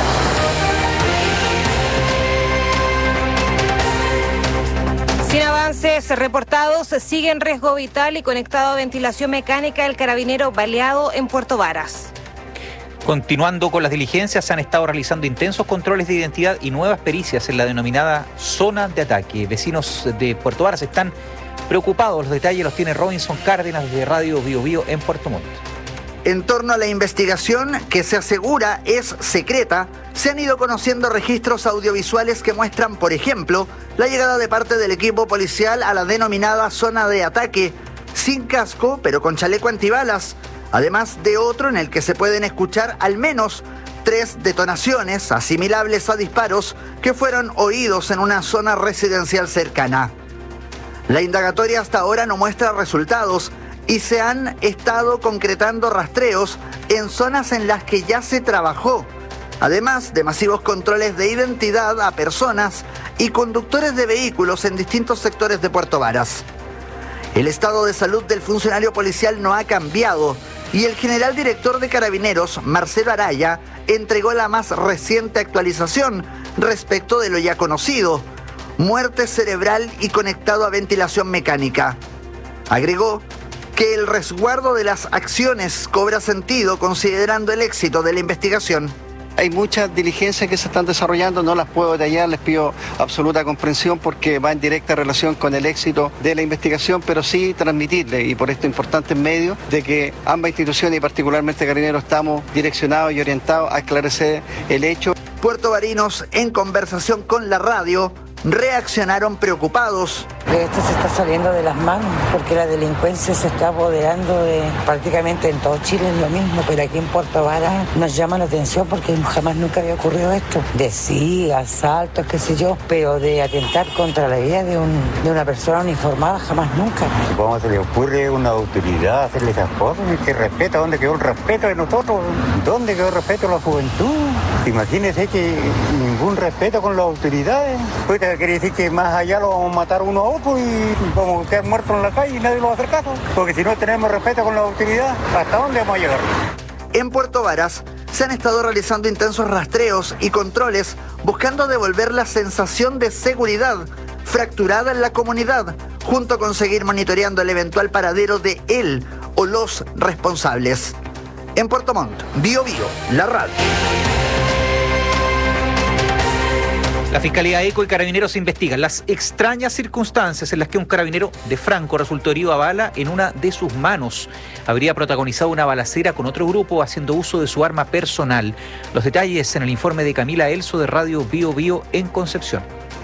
Sin avances reportados, sigue en riesgo vital y conectado a ventilación mecánica el carabinero baleado en Puerto Varas. Continuando con las diligencias, se han estado realizando intensos controles de identidad y nuevas pericias en la denominada zona de ataque. Vecinos de Puerto Varas están preocupados. Los detalles los tiene Robinson Cárdenas de Radio Bio Bio en Puerto Montt. En torno a la investigación, que se asegura es secreta, se han ido conociendo registros audiovisuales que muestran, por ejemplo, la llegada de parte del equipo policial a la denominada zona de ataque, sin casco, pero con chaleco antibalas, además de otro en el que se pueden escuchar al menos tres detonaciones asimilables a disparos que fueron oídos en una zona residencial cercana. La indagatoria hasta ahora no muestra resultados y se han estado concretando rastreos en zonas en las que ya se trabajó, además de masivos controles de identidad a personas y conductores de vehículos en distintos sectores de Puerto Varas. El estado de salud del funcionario policial no ha cambiado y el general director de Carabineros, Marcelo Araya, entregó la más reciente actualización respecto de lo ya conocido: muerte cerebral y conectado a ventilación mecánica. Agregó que el resguardo de las acciones cobra sentido considerando el éxito de la investigación. Hay muchas diligencias que se están desarrollando, no las puedo detallar, les pido absoluta comprensión porque va en directa relación con el éxito de la investigación, pero sí transmitirle, y por esto importantes medios, de que ambas instituciones y particularmente Carabineros estamos direccionados y orientados a esclarecer el hecho. Puertovarinos en conversación con la radio reaccionaron preocupados. Esto se está saliendo de las manos porque la delincuencia se está apoderando de prácticamente en todo Chile, es lo mismo, pero aquí en Puerto Varas nos llama la atención porque jamás nunca había ocurrido esto. De sí, asaltos, qué sé yo, pero de atentar contra la vida de, un, de una persona uniformada jamás nunca. ¿Cómo se le ocurre a una autoridad hacerle esas cosas? ¿Qué respeto? ¿Dónde quedó el respeto de nosotros? ¿Dónde quedó el respeto de la juventud? Imagínense que ningún respeto con las autoridades. Pues quiere decir que más allá lo vamos a matar uno a otro y vamos a quedar muertos en la calle y nadie lo va a hacer caso. Porque si no tenemos respeto con la autoridad, ¿hasta dónde vamos a llegar? En Puerto Varas se han estado realizando intensos rastreos y controles buscando devolver la sensación de seguridad fracturada en la comunidad, junto con seguir monitoreando el eventual paradero de él o los responsables. En Puerto Montt, Bio Bio, la radio. La Fiscalía ECO y Carabineros investigan las extrañas circunstancias en las que un carabinero de Franco resultó herido a bala en una de sus manos. Habría protagonizado una balacera con otro grupo haciendo uso de su arma personal. Los detalles en el informe de Camila Elso de Radio Bio Bio en Concepción.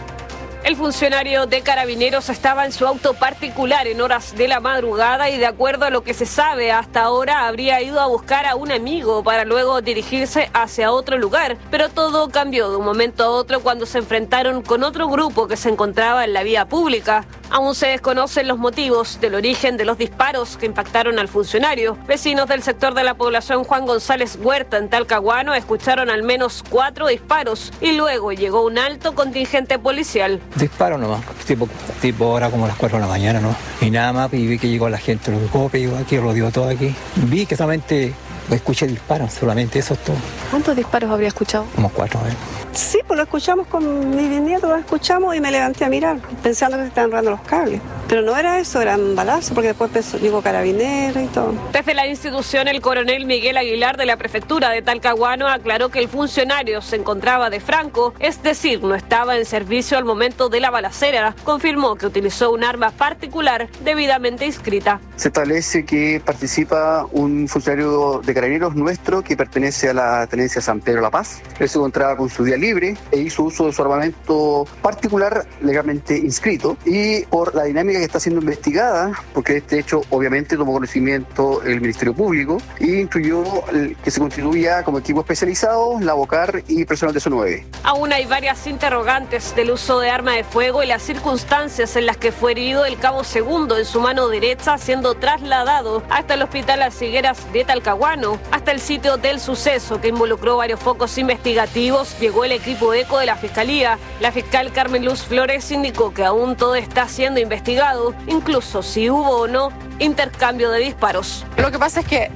El funcionario de Carabineros estaba en su auto particular en horas de la madrugada y, de acuerdo a lo que se sabe hasta ahora, habría ido a buscar a un amigo para luego dirigirse hacia otro lugar. Pero todo cambió de un momento a otro cuando se enfrentaron con otro grupo que se encontraba en la vía pública. Aún se desconocen los motivos del origen de los disparos que impactaron al funcionario. Vecinos del sector de la población Juan González Huerta en Talcahuano escucharon al menos cuatro disparos y luego llegó un alto contingente policial. Disparo nomás, tipo, tipo ahora como a las cuatro de la mañana, ¿no? Y nada más, y vi que llegó la gente, los golpes, llegó aquí, rodeó todo aquí. Vi que solamente escuché disparos, solamente eso es todo. ¿Cuántos disparos habría escuchado? Como cuatro, ¿eh? Sí, pues lo escuchamos con mi bisnieto, lo escuchamos y me levanté a mirar, pensando que se estaban enredando los cables. Pero no era eso, eran balazos, porque después pensó, llegó Carabineros y todo. Desde la institución, el coronel Miguel Aguilar de la prefectura de Talcahuano aclaró que el funcionario se encontraba de Franco, es decir, no estaba en servicio al momento de la balacera. Confirmó que utilizó un arma particular debidamente inscrita. Se establece que participa un funcionario de Carabineros nuestro que pertenece a la tenencia San Pedro La Paz. Él se encontraba con su día libre e hizo uso de su armamento particular legalmente inscrito, y por la dinámica que está siendo investigada, porque de este hecho obviamente tomó conocimiento el Ministerio Público y instruyó que se constituya como equipo especializado la BOCAR y personal de S O nueve. Aún hay varias interrogantes del uso de arma de fuego y las circunstancias en las que fue herido el cabo segundo en su mano derecha, siendo trasladado hasta el hospital Las Higueras de Talcahuano. Hasta el sitio del suceso, que involucró varios focos investigativos, llegó el equipo ECO de la Fiscalía. La fiscal Carmen Luz Flores indicó que aún todo está siendo investigado, incluso si hubo o no intercambio de disparos. Lo que pasa es que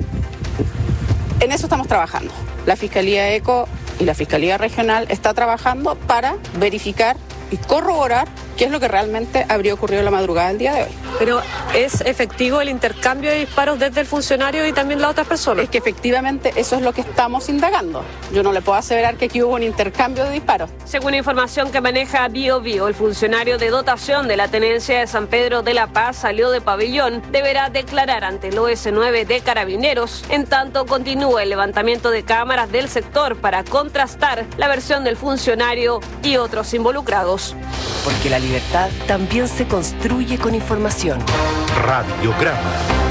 en eso estamos trabajando. La Fiscalía ECO y la Fiscalía Regional está trabajando para verificar y corroborar qué es lo que realmente habría ocurrido la madrugada del día de hoy. Pero ¿es efectivo el intercambio de disparos desde el funcionario y también la otra persona? Es que efectivamente eso es lo que estamos indagando. Yo no le puedo aseverar que aquí hubo un intercambio de disparos. Según información que maneja Bio Bio, el funcionario de dotación de la tenencia de San Pedro de la Paz salió de pabellón, deberá declarar ante el O S nueve de Carabineros. En tanto, continúa el levantamiento de cámaras del sector para contrastar la versión del funcionario y otros involucrados. Porque la libertad también se construye con información. Radiograma.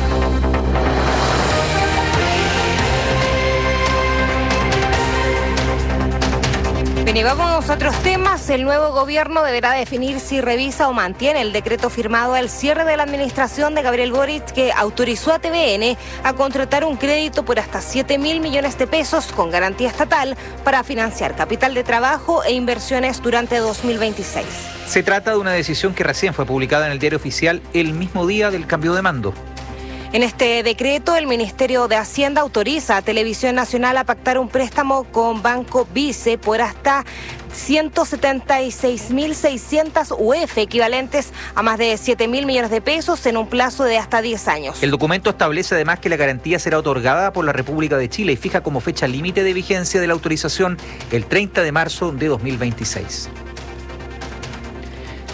Bien, y vamos a otros temas. El nuevo gobierno deberá definir si revisa o mantiene el decreto firmado al cierre de la administración de Gabriel Boric, que autorizó a T V N a contratar un crédito por hasta siete mil millones de pesos con garantía estatal para financiar capital de trabajo e inversiones durante dos mil veintiséis. Se trata de una decisión que recién fue publicada en el Diario Oficial el mismo día del cambio de mando. En este decreto, el Ministerio de Hacienda autoriza a Televisión Nacional a pactar un préstamo con Banco Vice por hasta ciento setenta y seis mil seiscientas U F, equivalentes a más de siete mil millones de pesos en un plazo de hasta diez años. El documento establece además que la garantía será otorgada por la República de Chile y fija como fecha límite de vigencia de la autorización el treinta de marzo de dos mil veintiséis.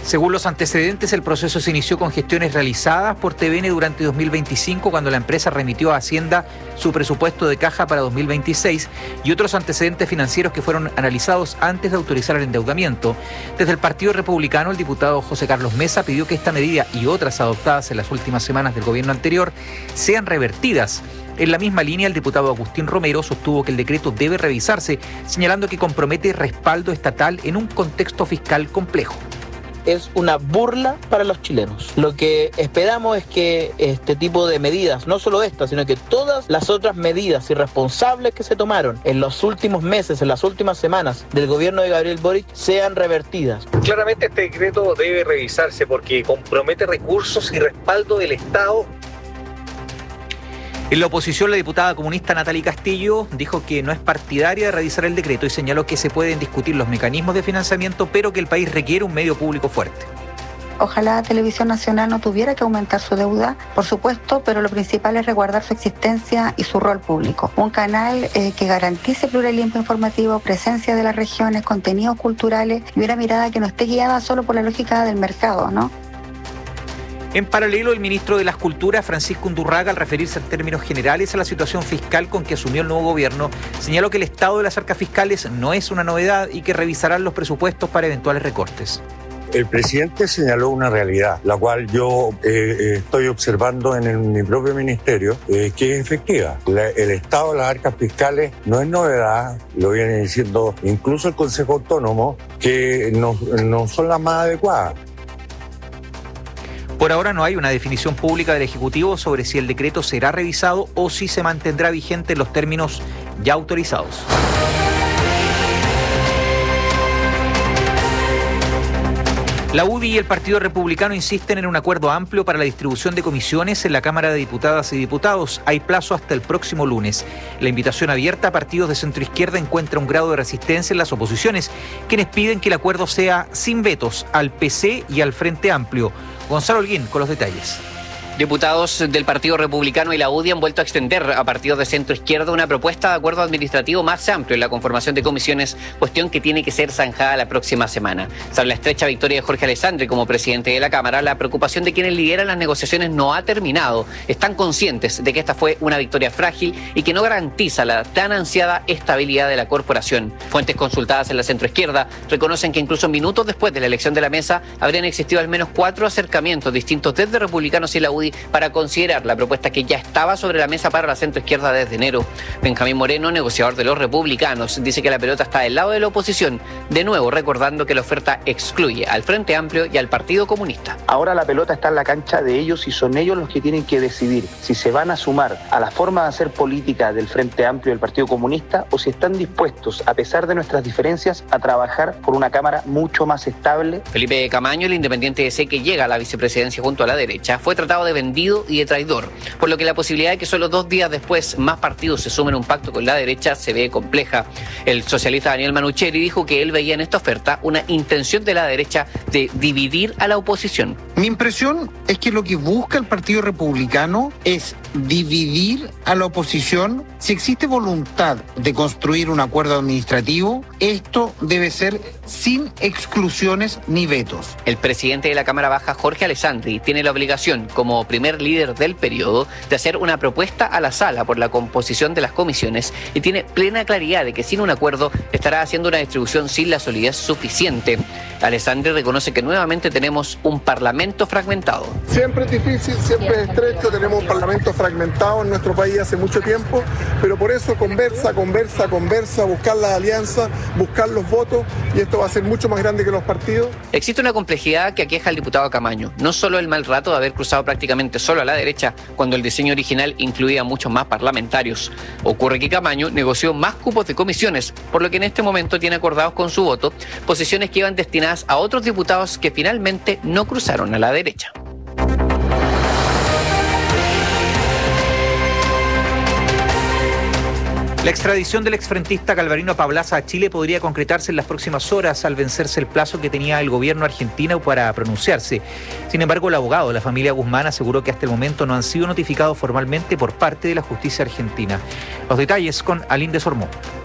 Según los antecedentes, el proceso se inició con gestiones realizadas por T V N durante dos mil veinticinco, cuando la empresa remitió a Hacienda su presupuesto de caja para dos mil veintiséis y otros antecedentes financieros que fueron analizados antes de autorizar el endeudamiento. Desde el Partido Republicano, el diputado José Carlos Mesa pidió que esta medida y otras adoptadas en las últimas semanas del gobierno anterior sean revertidas. En la misma línea, el diputado Agustín Romero sostuvo que el decreto debe revisarse, señalando que compromete respaldo estatal en un contexto fiscal complejo. Es una burla para los chilenos. Lo que esperamos es que este tipo de medidas, no solo esta, sino que todas las otras medidas irresponsables que se tomaron en los últimos meses, en las últimas semanas del gobierno de Gabriel Boric, sean revertidas. Claramente este decreto debe revisarse porque compromete recursos y respaldo del Estado. En la oposición, la diputada comunista Natalie Castillo dijo que no es partidaria de revisar el decreto y señaló que se pueden discutir los mecanismos de financiamiento, pero que el país requiere un medio público fuerte. Ojalá Televisión Nacional no tuviera que aumentar su deuda, por supuesto, pero lo principal es resguardar su existencia y su rol público. Un canal eh, que garantice pluralismo informativo, presencia de las regiones, contenidos culturales y una mirada que no esté guiada solo por la lógica del mercado, ¿no? En paralelo, el ministro de las Culturas, Francisco Undurraga, al referirse en términos generales a la situación fiscal con que asumió el nuevo gobierno, señaló que el estado de las arcas fiscales no es una novedad y que revisarán los presupuestos para eventuales recortes. El presidente señaló una realidad, la cual yo eh, estoy observando en, el, en mi propio ministerio, eh, que es efectiva. La, el estado de las arcas fiscales no es novedad, lo viene diciendo incluso el Consejo Autónomo, que no, no son las más adecuadas. Por ahora no hay una definición pública del Ejecutivo sobre si el decreto será revisado o si se mantendrá vigente en los términos ya autorizados. La U D I y el Partido Republicano insisten en un acuerdo amplio para la distribución de comisiones en la Cámara de Diputadas y Diputados. Hay plazo hasta el próximo lunes. La invitación abierta a partidos de centroizquierda encuentra un grado de resistencia en las oposiciones, quienes piden que el acuerdo sea sin vetos al P C y al Frente Amplio. Gonzalo Holguín con los detalles. Diputados del Partido Republicano y la U D I han vuelto a extender a partidos de centro izquierda una propuesta de acuerdo administrativo más amplio en la conformación de comisiones, cuestión que tiene que ser zanjada la próxima semana. Tras la estrecha victoria de Jorge Alessandri como presidente de la Cámara, la preocupación de quienes lideran las negociaciones no ha terminado. Están conscientes de que esta fue una victoria frágil y que no garantiza la tan ansiada estabilidad de la corporación. Fuentes consultadas en la centroizquierda reconocen que incluso minutos después de la elección de la mesa habrían existido al menos cuatro acercamientos distintos desde republicanos y la U D I para considerar la propuesta que ya estaba sobre la mesa para la centroizquierda desde enero. Benjamín Moreno, negociador de los republicanos, dice que la pelota está del lado de la oposición, de nuevo recordando que la oferta excluye al Frente Amplio y al Partido Comunista. Ahora la pelota está en la cancha de ellos y son ellos los que tienen que decidir si se van a sumar a la forma de hacer política del Frente Amplio y del Partido Comunista o si están dispuestos, a pesar de nuestras diferencias, a trabajar por una Cámara mucho más estable. Felipe Camaño, el independiente de C que llega a la vicepresidencia junto a la derecha, fue tratado de vendido y de traidor, por lo que la posibilidad de que solo dos días después más partidos se sumen a un pacto con la derecha se ve compleja. El socialista Daniel Manucheri dijo que él veía en esta oferta una intención de la derecha de dividir a la oposición. Mi impresión es que lo que busca el Partido Republicano es dividir a la oposición. Si existe voluntad de construir un acuerdo administrativo, esto debe ser sin exclusiones ni vetos. El presidente de la Cámara Baja, Jorge Alessandri, tiene la obligación, como primer líder del periodo, de hacer una propuesta a la sala por la composición de las comisiones y tiene plena claridad de que sin un acuerdo estará haciendo una distribución sin la solidez suficiente. Alessandri reconoce que nuevamente tenemos un parlamento fragmentado. Siempre es difícil, siempre es estrecho, tenemos un parlamento fragmentado en nuestro país hace mucho tiempo, pero por eso conversa, conversa, conversa, buscar las alianzas, buscar los votos, y esto va a ser mucho más grande que los partidos. Existe una complejidad que aqueja al diputado Camaño, no solo el mal rato de haber cruzado prácticamente solo a la derecha, cuando el diseño original incluía muchos más parlamentarios. Ocurre que Camaño negoció más cupos de comisiones, por lo que en este momento tiene acordados con su voto posiciones que iban destinadas a otros diputados que finalmente no cruzaron a la derecha. La extradición del exfrentista Galvarino Pablaza a Chile podría concretarse en las próximas horas al vencerse el plazo que tenía el gobierno argentino para pronunciarse. Sin embargo, el abogado de la familia Guzmán aseguró que hasta el momento no han sido notificados formalmente por parte de la justicia argentina. Los detalles con Aline de Sormó.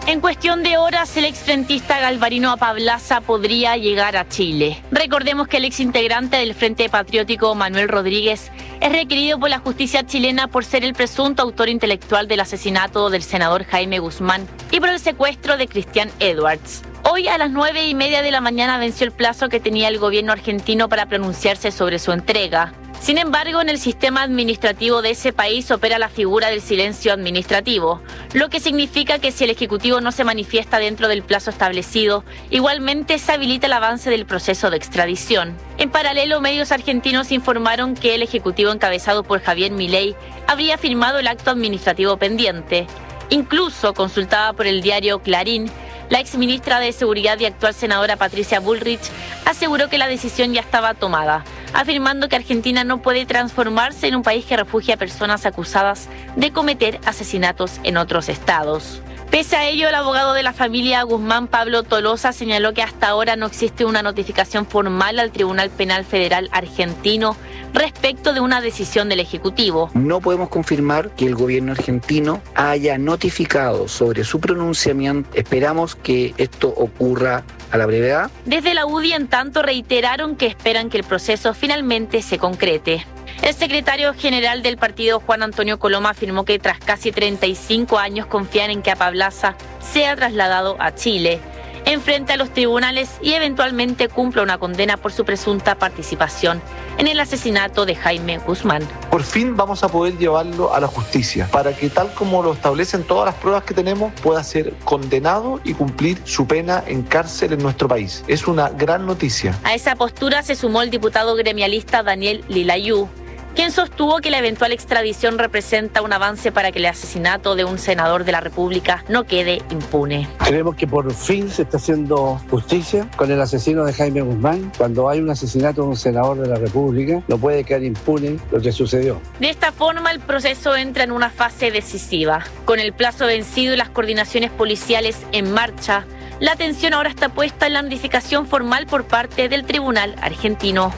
En cuestión de horas, el exfrentista Galvarino Apablaza podría llegar a Chile. Recordemos que el exintegrante del Frente Patriótico Manuel Rodríguez es requerido por la justicia chilena por ser el presunto autor intelectual del asesinato del senador Jaime Guzmán y por el secuestro de Cristian Edwards. Hoy a las nueve y media de la mañana venció el plazo que tenía el gobierno argentino para pronunciarse sobre su entrega. Sin embargo, en el sistema administrativo de ese país opera la figura del silencio administrativo, lo que significa que si el Ejecutivo no se manifiesta dentro del plazo establecido, igualmente se habilita el avance del proceso de extradición. En paralelo, medios argentinos informaron que el Ejecutivo encabezado por Javier Milei habría firmado el acto administrativo pendiente. Incluso, consultada por el diario Clarín, la exministra de Seguridad y actual senadora Patricia Bullrich aseguró que la decisión ya estaba tomada, afirmando que Argentina no puede transformarse en un país que refugia a personas acusadas de cometer asesinatos en otros estados. Pese a ello, el abogado de la familia Guzmán, Pablo Tolosa, señaló que hasta ahora no existe una notificación formal al Tribunal Penal Federal argentino respecto de una decisión del Ejecutivo. No podemos confirmar que el gobierno argentino haya notificado sobre su pronunciamiento. Esperamos que esto ocurra a la brevedad. Desde la U D I, en tanto, reiteraron que esperan que el proceso finalmente se concrete. El secretario general del partido, Juan Antonio Coloma, afirmó que tras casi treinta y cinco años confían en que Apablaza sea trasladado a Chile, enfrente a los tribunales y eventualmente cumpla una condena por su presunta participación en el asesinato de Jaime Guzmán. Por fin vamos a poder llevarlo a la justicia para que, tal como lo establecen todas las pruebas que tenemos, pueda ser condenado y cumplir su pena en cárcel en nuestro país. Es una gran noticia. A esa postura se sumó el diputado gremialista Daniel Lilayú, quien sostuvo que la eventual extradición representa un avance para que el asesinato de un senador de la República no quede impune. Creemos que por fin se está haciendo justicia con el asesino de Jaime Guzmán. Cuando hay un asesinato de un senador de la República, no puede quedar impune lo que sucedió. De esta forma, el proceso entra en una fase decisiva. Con el plazo vencido y las coordinaciones policiales en marcha, la atención ahora está puesta en la notificación formal por parte del Tribunal argentino.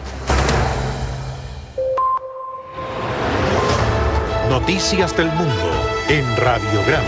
Noticias del Mundo en Radiograma.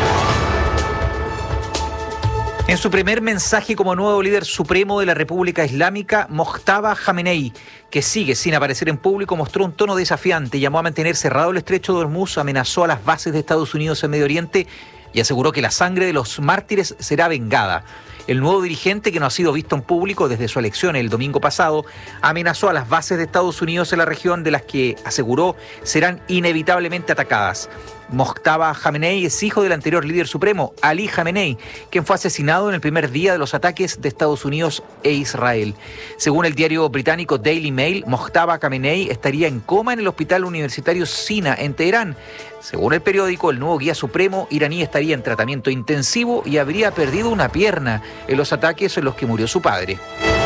En su primer mensaje como nuevo líder supremo de la República Islámica, Mojtaba Khamenei, que sigue sin aparecer en público, mostró un tono desafiante, llamó a mantener cerrado el estrecho de Hormuz, amenazó a las bases de Estados Unidos en Medio Oriente y aseguró que la sangre de los mártires será vengada. El nuevo dirigente, que no ha sido visto en público desde su elección el domingo pasado, amenazó a las bases de Estados Unidos en la región, de las que aseguró serán inevitablemente atacadas. Mojtaba Khamenei es hijo del anterior líder supremo, Ali Khamenei, quien fue asesinado en el primer día de los ataques de Estados Unidos e Israel. Según el diario británico Daily Mail, Mojtaba Khamenei estaría en coma en el hospital universitario Sina, en Teherán. Según el periódico, el nuevo guía supremo iraní estaría en tratamiento intensivo y habría perdido una pierna en los ataques en los que murió su padre.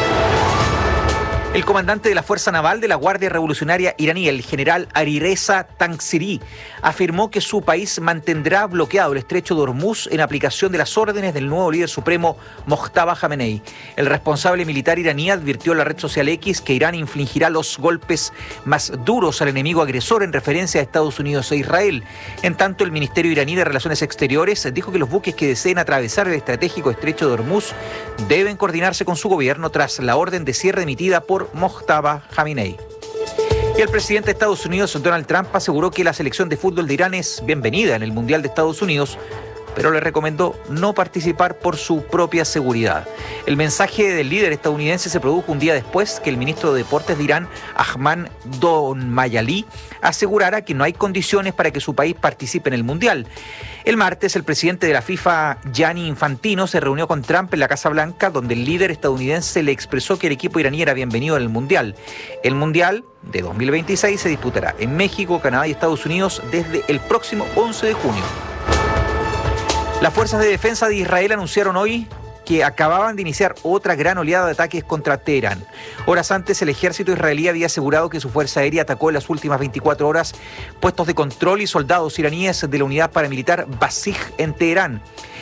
El comandante de la Fuerza Naval de la Guardia Revolucionaria iraní, el general Alireza Tangsiri, afirmó que su país mantendrá bloqueado el estrecho de Hormuz en aplicación de las órdenes del nuevo líder supremo Mojtaba Khamenei. El responsable militar iraní advirtió en la red social X que Irán infligirá los golpes más duros al enemigo agresor en referencia a Estados Unidos e Israel. En tanto, el Ministerio iraní de Relaciones Exteriores dijo que los buques que deseen atravesar el estratégico estrecho de Hormuz deben coordinarse con su gobierno tras la orden de cierre emitida por Mojtaba Khamenei. Y el presidente de Estados Unidos, Donald Trump, aseguró que la selección de fútbol de Irán es bienvenida en el Mundial de Estados Unidos, pero le recomendó no participar por su propia seguridad. El mensaje del líder estadounidense se produjo un día después que el ministro de Deportes de Irán, Ahmad Donmayali, asegurara que no hay condiciones para que su país participe en el Mundial. El martes, el presidente de la FIFA, Gianni Infantino, se reunió con Trump en la Casa Blanca, donde el líder estadounidense le expresó que el equipo iraní era bienvenido en el Mundial. El Mundial de dos mil veintiséis se disputará en México, Canadá y Estados Unidos desde el próximo once de junio. Las fuerzas de defensa de Israel anunciaron hoy que acababan de iniciar otra gran oleada de ataques contra Teherán. Horas antes, el ejército israelí había asegurado que su fuerza aérea atacó en las últimas veinticuatro horas puestos de control y soldados iraníes de la unidad paramilitar Basij en Teherán.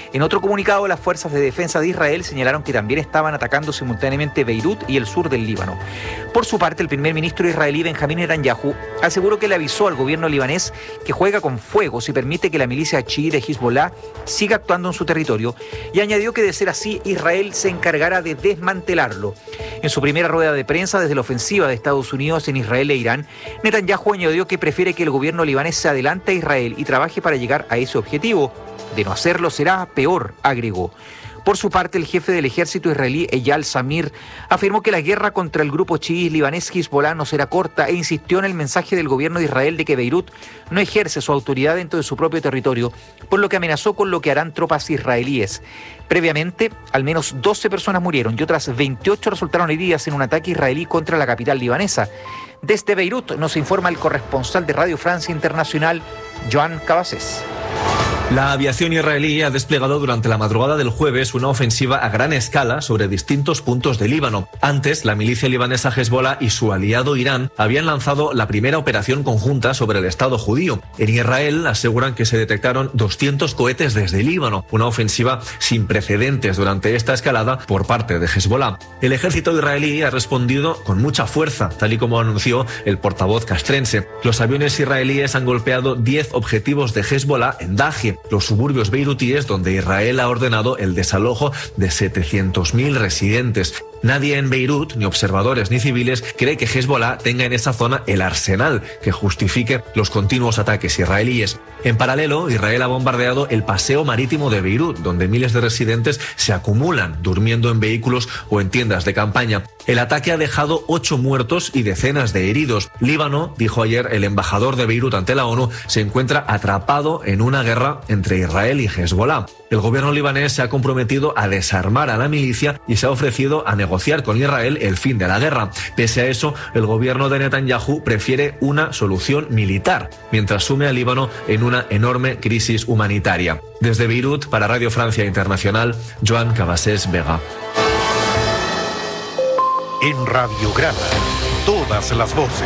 En otro comunicado, las fuerzas de defensa de Israel señalaron que también estaban atacando simultáneamente Beirut y el sur del Líbano. Por su parte, el primer ministro israelí Benjamín Netanyahu aseguró que le avisó al gobierno libanés que juega con fuego si permite que la milicia chií de Hezbollah siga actuando en su territorio y añadió que de ser así, Israel se encargará de desmantelarlo. En su primera rueda de prensa desde la ofensiva de Estados Unidos en Israel e Irán, Netanyahu añadió que prefiere que el gobierno libanés se adelante a Israel y trabaje para llegar a ese objetivo. De no hacerlo será peor, agregó. Por su parte, el jefe del ejército israelí, Eyal Samir, afirmó que la guerra contra el grupo chií libanés Hezbollah no será corta e insistió en el mensaje del gobierno de Israel de que Beirut no ejerce su autoridad dentro de su propio territorio, por lo que amenazó con lo que harán tropas israelíes. Previamente, al menos doce personas murieron y otras veintiocho resultaron heridas en un ataque israelí contra la capital libanesa. Desde Beirut nos informa el corresponsal de Radio Francia Internacional, Joan Cabasés. La aviación israelí ha desplegado durante la madrugada del jueves una ofensiva a gran escala sobre distintos puntos de Líbano. Antes, la milicia libanesa Hezbollah y su aliado Irán habían lanzado la primera operación conjunta sobre el Estado judío. En Israel aseguran que se detectaron doscientos cohetes desde Líbano, una ofensiva sin precedentes durante esta escalada por parte de Hezbollah. El ejército israelí ha respondido con mucha fuerza, tal y como anunció el portavoz castrense. Los aviones israelíes han golpeado diez objetivos de Hezbollah en Daji, los suburbios beirutíes donde Israel ha ordenado el desalojo de setecientos mil residentes. Nadie en Beirut, ni observadores ni civiles, cree que Hezbollah tenga en esa zona el arsenal que justifique los continuos ataques israelíes. En paralelo, Israel ha bombardeado el paseo marítimo de Beirut, donde miles de residentes se acumulan durmiendo en vehículos o en tiendas de campaña. El ataque ha dejado ocho muertos y decenas de heridos. Líbano, dijo ayer el embajador de Beirut ante la ONU, se encuentra atrapado en una guerra entre Israel y Hezbollah. El gobierno libanés se ha comprometido a desarmar a la milicia y se ha ofrecido a negociar con Israel el fin de la guerra. Pese a eso, el gobierno de Netanyahu prefiere una solución militar, mientras sume a Líbano en una enorme crisis humanitaria. Desde Beirut, para Radio Francia Internacional, Joan Cabasés Vega. En Radiograma, todas las voces.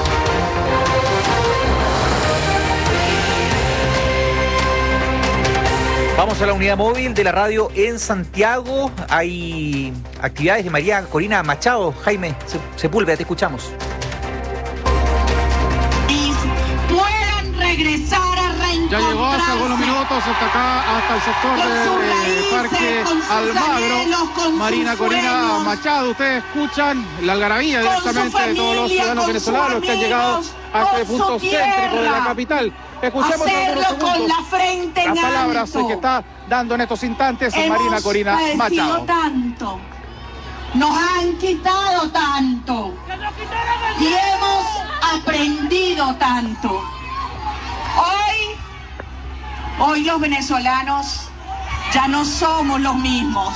Vamos a la unidad móvil de la radio en Santiago. Hay actividades de María Corina Machado. Jaime Sepúlveda, te escuchamos. Puedan regresar a reencontrarse. Ya llegó hace algunos minutos hasta acá, hasta el sector del Parque Almagro. Marina Corina Machado, ustedes escuchan la algarabía directamente familia, de todos los ciudadanos venezolanos que han llegado a este punto céntrico de la capital. Escuchemos hacerlo con la frente en las palabras alto. que está dando en estos instantes Hemos Marina Corina Machado. Tanto, nos han quitado tanto y hemos aprendido tanto. Hoy, hoy los venezolanos ya no somos los mismos.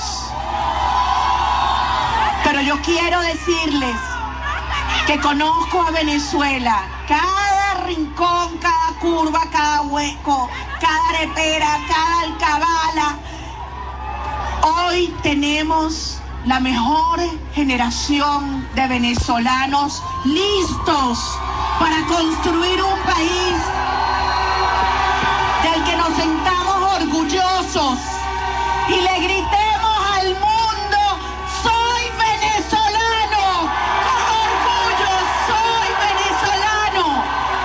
Pero yo quiero decirles que conozco a Venezuela, cada rincón, cada curva, cada hueco, cada arepera, cada alcabala. Hoy tenemos la mejor generación de venezolanos listos para construir un país del que nos sentamos orgullosos y le gritemos al mundo: soy venezolano, con orgullo soy venezolano.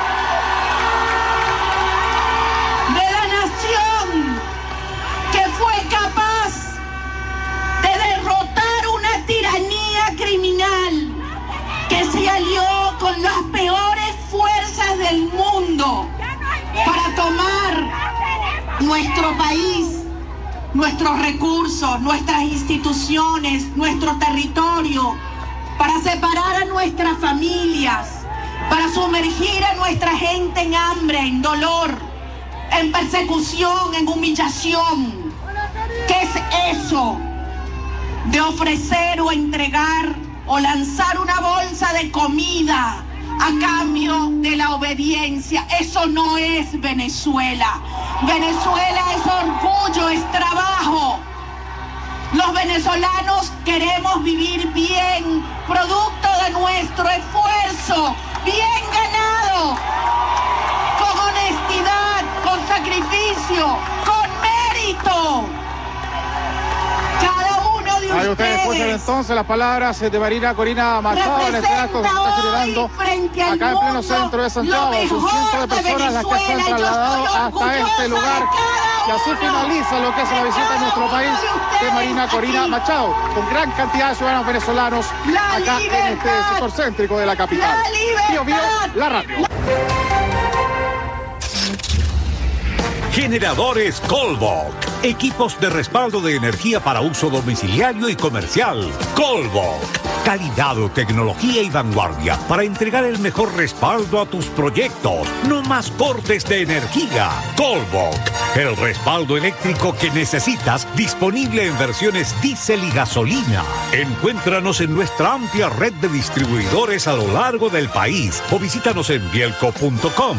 De la nación que fue capaz de derrotar una tiranía criminal, que se alió con las peores fuerzas del mundo para tomar nuestro país, nuestros recursos, nuestras instituciones, nuestro territorio, para separar a nuestras familias, para sumergir a nuestra gente en hambre, en dolor, en persecución, en humillación. ¿Qué es eso de ofrecer o entregar o lanzar una bolsa de comida a cambio de la obediencia? Eso no es Venezuela. Venezuela es orgullo, es trabajo. Los venezolanos queremos vivir bien, producto de nuestro esfuerzo, bien ganado, con honestidad, con sacrificio, con mérito. Ahí ustedes escuchan entonces las palabras de Marina Corina Machado en este acto que se está generando acá en pleno centro de Santiago. Son cientos de personas las que se han trasladado hasta este lugar. Y así finaliza lo que es la visita a nuestro país de Marina Corina Machado, con gran cantidad de ciudadanos venezolanos acá en este sector céntrico de la capital. Bio Bio, la radio. Generadores Colbok. Equipos de respaldo de energía para uso domiciliario y comercial. Colbok. Calidad, tecnología y vanguardia para entregar el mejor respaldo a tus proyectos. No más cortes de energía. Colbok. El respaldo eléctrico que necesitas, disponible en versiones diésel y gasolina. Encuéntranos en nuestra amplia red de distribuidores a lo largo del país o visítanos en bielco punto com.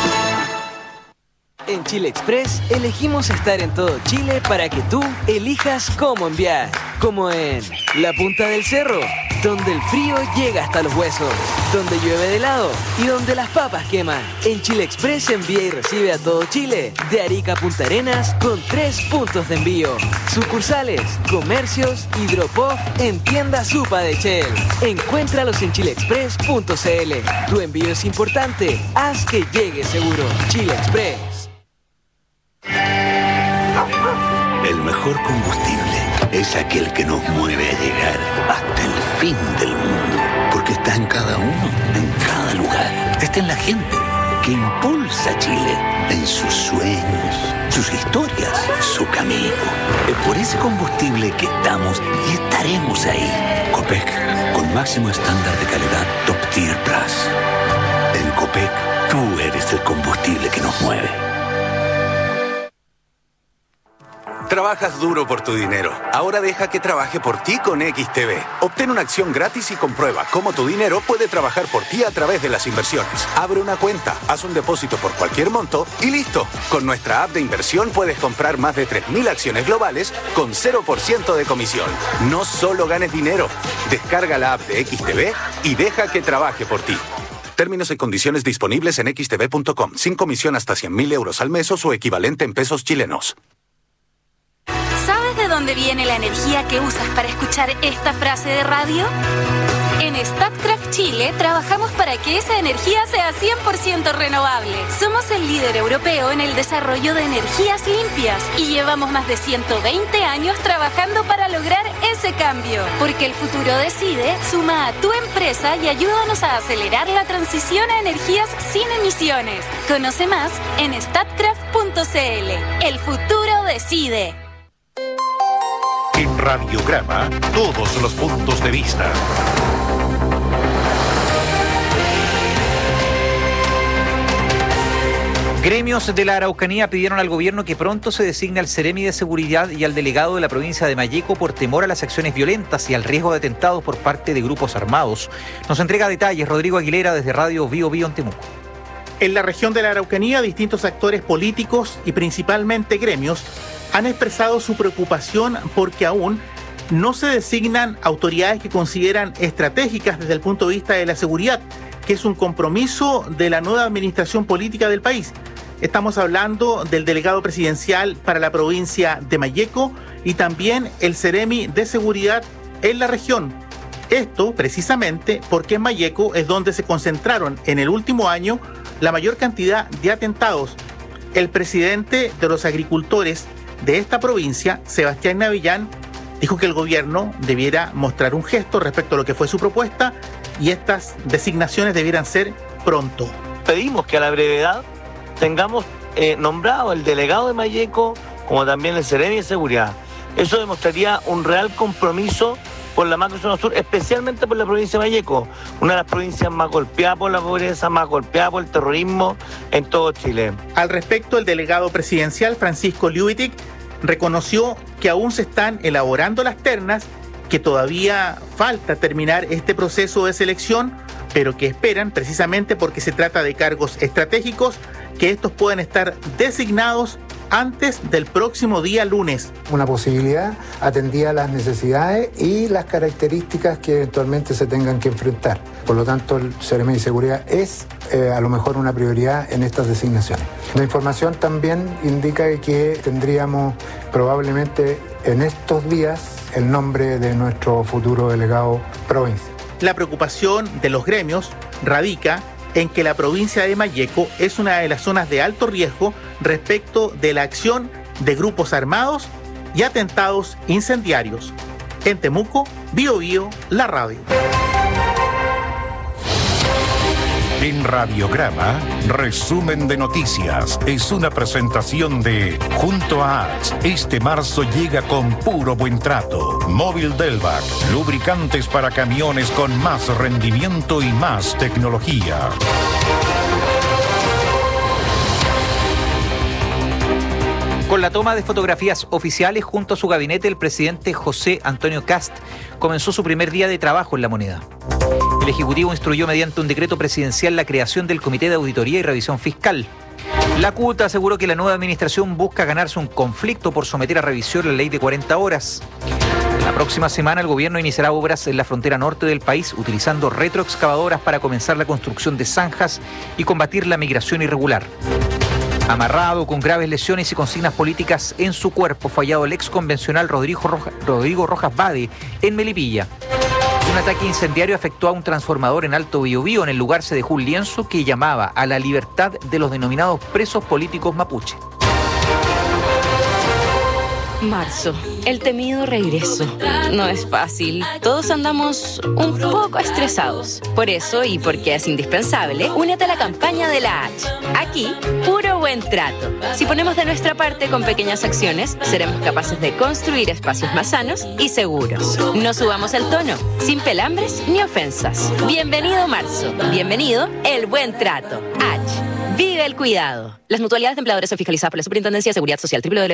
En Chile Express elegimos estar en todo Chile para que tú elijas cómo enviar. Como en la punta del cerro, donde el frío llega hasta los huesos, donde llueve de helado y donde las papas queman. En Chile Express envía y recibe a todo Chile, de Arica a Punta Arenas, con tres puntos de envío. Sucursales, comercios, hidropop en tienda Supa de Shell. Encuéntralos en chile express punto c l. Tu envío es importante, haz que llegue seguro. Chile Express. El mejor combustible es aquel que nos mueve a llegar hasta el fin del mundo, porque está en cada uno, en cada lugar. Está en la gente que impulsa a Chile en sus sueños, sus historias, su camino. Es por ese combustible que estamos y estaremos ahí. Copec, con máximo estándar de calidad Top Tier Plus. En Copec, tú eres el combustible que nos mueve. Trabajas duro por tu dinero. Ahora deja que trabaje por ti con X T B. Obtén una acción gratis y comprueba cómo tu dinero puede trabajar por ti a través de las inversiones. Abre una cuenta, haz un depósito por cualquier monto y listo. Con nuestra app de inversión puedes comprar más de tres mil acciones globales con cero por ciento de comisión. No solo ganes dinero. Descarga la app de X T B y deja que trabaje por ti. Términos y condiciones disponibles en x t b punto com. Sin comisión hasta cien mil euros al mes o su equivalente en pesos chilenos. ¿De dónde viene la energía que usas para escuchar esta frase de radio? En Statkraft Chile trabajamos para que esa energía sea cien por ciento renovable. Somos el líder europeo en el desarrollo de energías limpias y llevamos más de ciento veinte años trabajando para lograr ese cambio. Porque el futuro decide, suma a tu empresa y ayúdanos a acelerar la transición a energías sin emisiones. Conoce más en statkraft punto c l. El futuro decide. En Radiograma, todos los puntos de vista. Gremios de la Araucanía pidieron al gobierno que pronto se designe al Seremi de Seguridad y al delegado de la provincia de Malleco por temor a las acciones violentas y al riesgo de atentados por parte de grupos armados. Nos entrega detalles Rodrigo Aguilera desde Radio Bio Bio en Temuco. En la región de la Araucanía, distintos actores políticos y principalmente gremios han expresado su preocupación porque aún no se designan autoridades que consideran estratégicas desde el punto de vista de la seguridad, que es un compromiso de la nueva administración política del país. Estamos hablando del delegado presidencial para la provincia de Malleco y también el Seremi de Seguridad en la región. Esto precisamente porque en Malleco es donde se concentraron en el último año la mayor cantidad de atentados. El presidente de los agricultores de esta provincia, Sebastián Navillán, dijo que el gobierno debiera mostrar un gesto respecto a lo que fue su propuesta y estas designaciones debieran ser pronto. Pedimos que a la brevedad tengamos eh, nombrado el delegado de Malleco como también el Seremi de Seguridad. Eso demostraría un real compromiso por la macrozona sur, especialmente por la provincia de Malleco, una de las provincias más golpeadas por la pobreza, más golpeada por el terrorismo en todo Chile. Al respecto, el delegado presidencial Francisco Liubitic reconoció que aún se están elaborando las ternas, que todavía falta terminar este proceso de selección, pero que esperan, precisamente porque se trata de cargos estratégicos, que estos puedan estar designados antes del próximo día lunes. Una posibilidad atendida a las necesidades y las características que eventualmente se tengan que enfrentar. Por lo tanto, el Seremi de Seguridad es eh, a lo mejor una prioridad en estas designaciones. La información también indica que tendríamos probablemente en estos días el nombre de nuestro futuro delegado provincia. La preocupación de los gremios radica en que la provincia de Malleco es una de las zonas de alto riesgo respecto de la acción de grupos armados y atentados incendiarios. En Temuco, Bío Bío, la radio. En Radiograma, resumen de noticias. Es una presentación de Junto a H. Este marzo llega con puro buen trato. Móvil Delvac, lubricantes para camiones con más rendimiento y más tecnología. Con la toma de fotografías oficiales junto a su gabinete, el presidente José Antonio Kast comenzó su primer día de trabajo en La Moneda. El Ejecutivo instruyó mediante un decreto presidencial la creación del Comité de Auditoría y Revisión Fiscal. La CUT aseguró que la nueva administración busca ganarse un conflicto por someter a revisión la ley de cuarenta horas. La próxima semana el gobierno iniciará obras en la frontera norte del país utilizando retroexcavadoras para comenzar la construcción de zanjas y combatir la migración irregular. Amarrado con graves lesiones y consignas políticas en su cuerpo, fue hallado el ex convencional Rodrigo, Roja, Rodrigo Rojas Bade en Melipilla. Un ataque incendiario afectó a un transformador en Alto Biobío. En el lugar se dejó un lienzo que llamaba a la libertad de los denominados presos políticos mapuche. Marzo, el temido regreso. No es fácil. Todos andamos un poco estresados. Por eso, y porque es indispensable, únete a la campaña de la H. Aquí, puro buen trato. Si ponemos de nuestra parte con pequeñas acciones, seremos capaces de construir espacios más sanos y seguros. No subamos el tono, sin pelambres ni ofensas. Bienvenido marzo. Bienvenido el buen trato. H. Vive el cuidado. Las mutualidades de empleadores son fiscalizadas por la Superintendencia de Seguridad Social.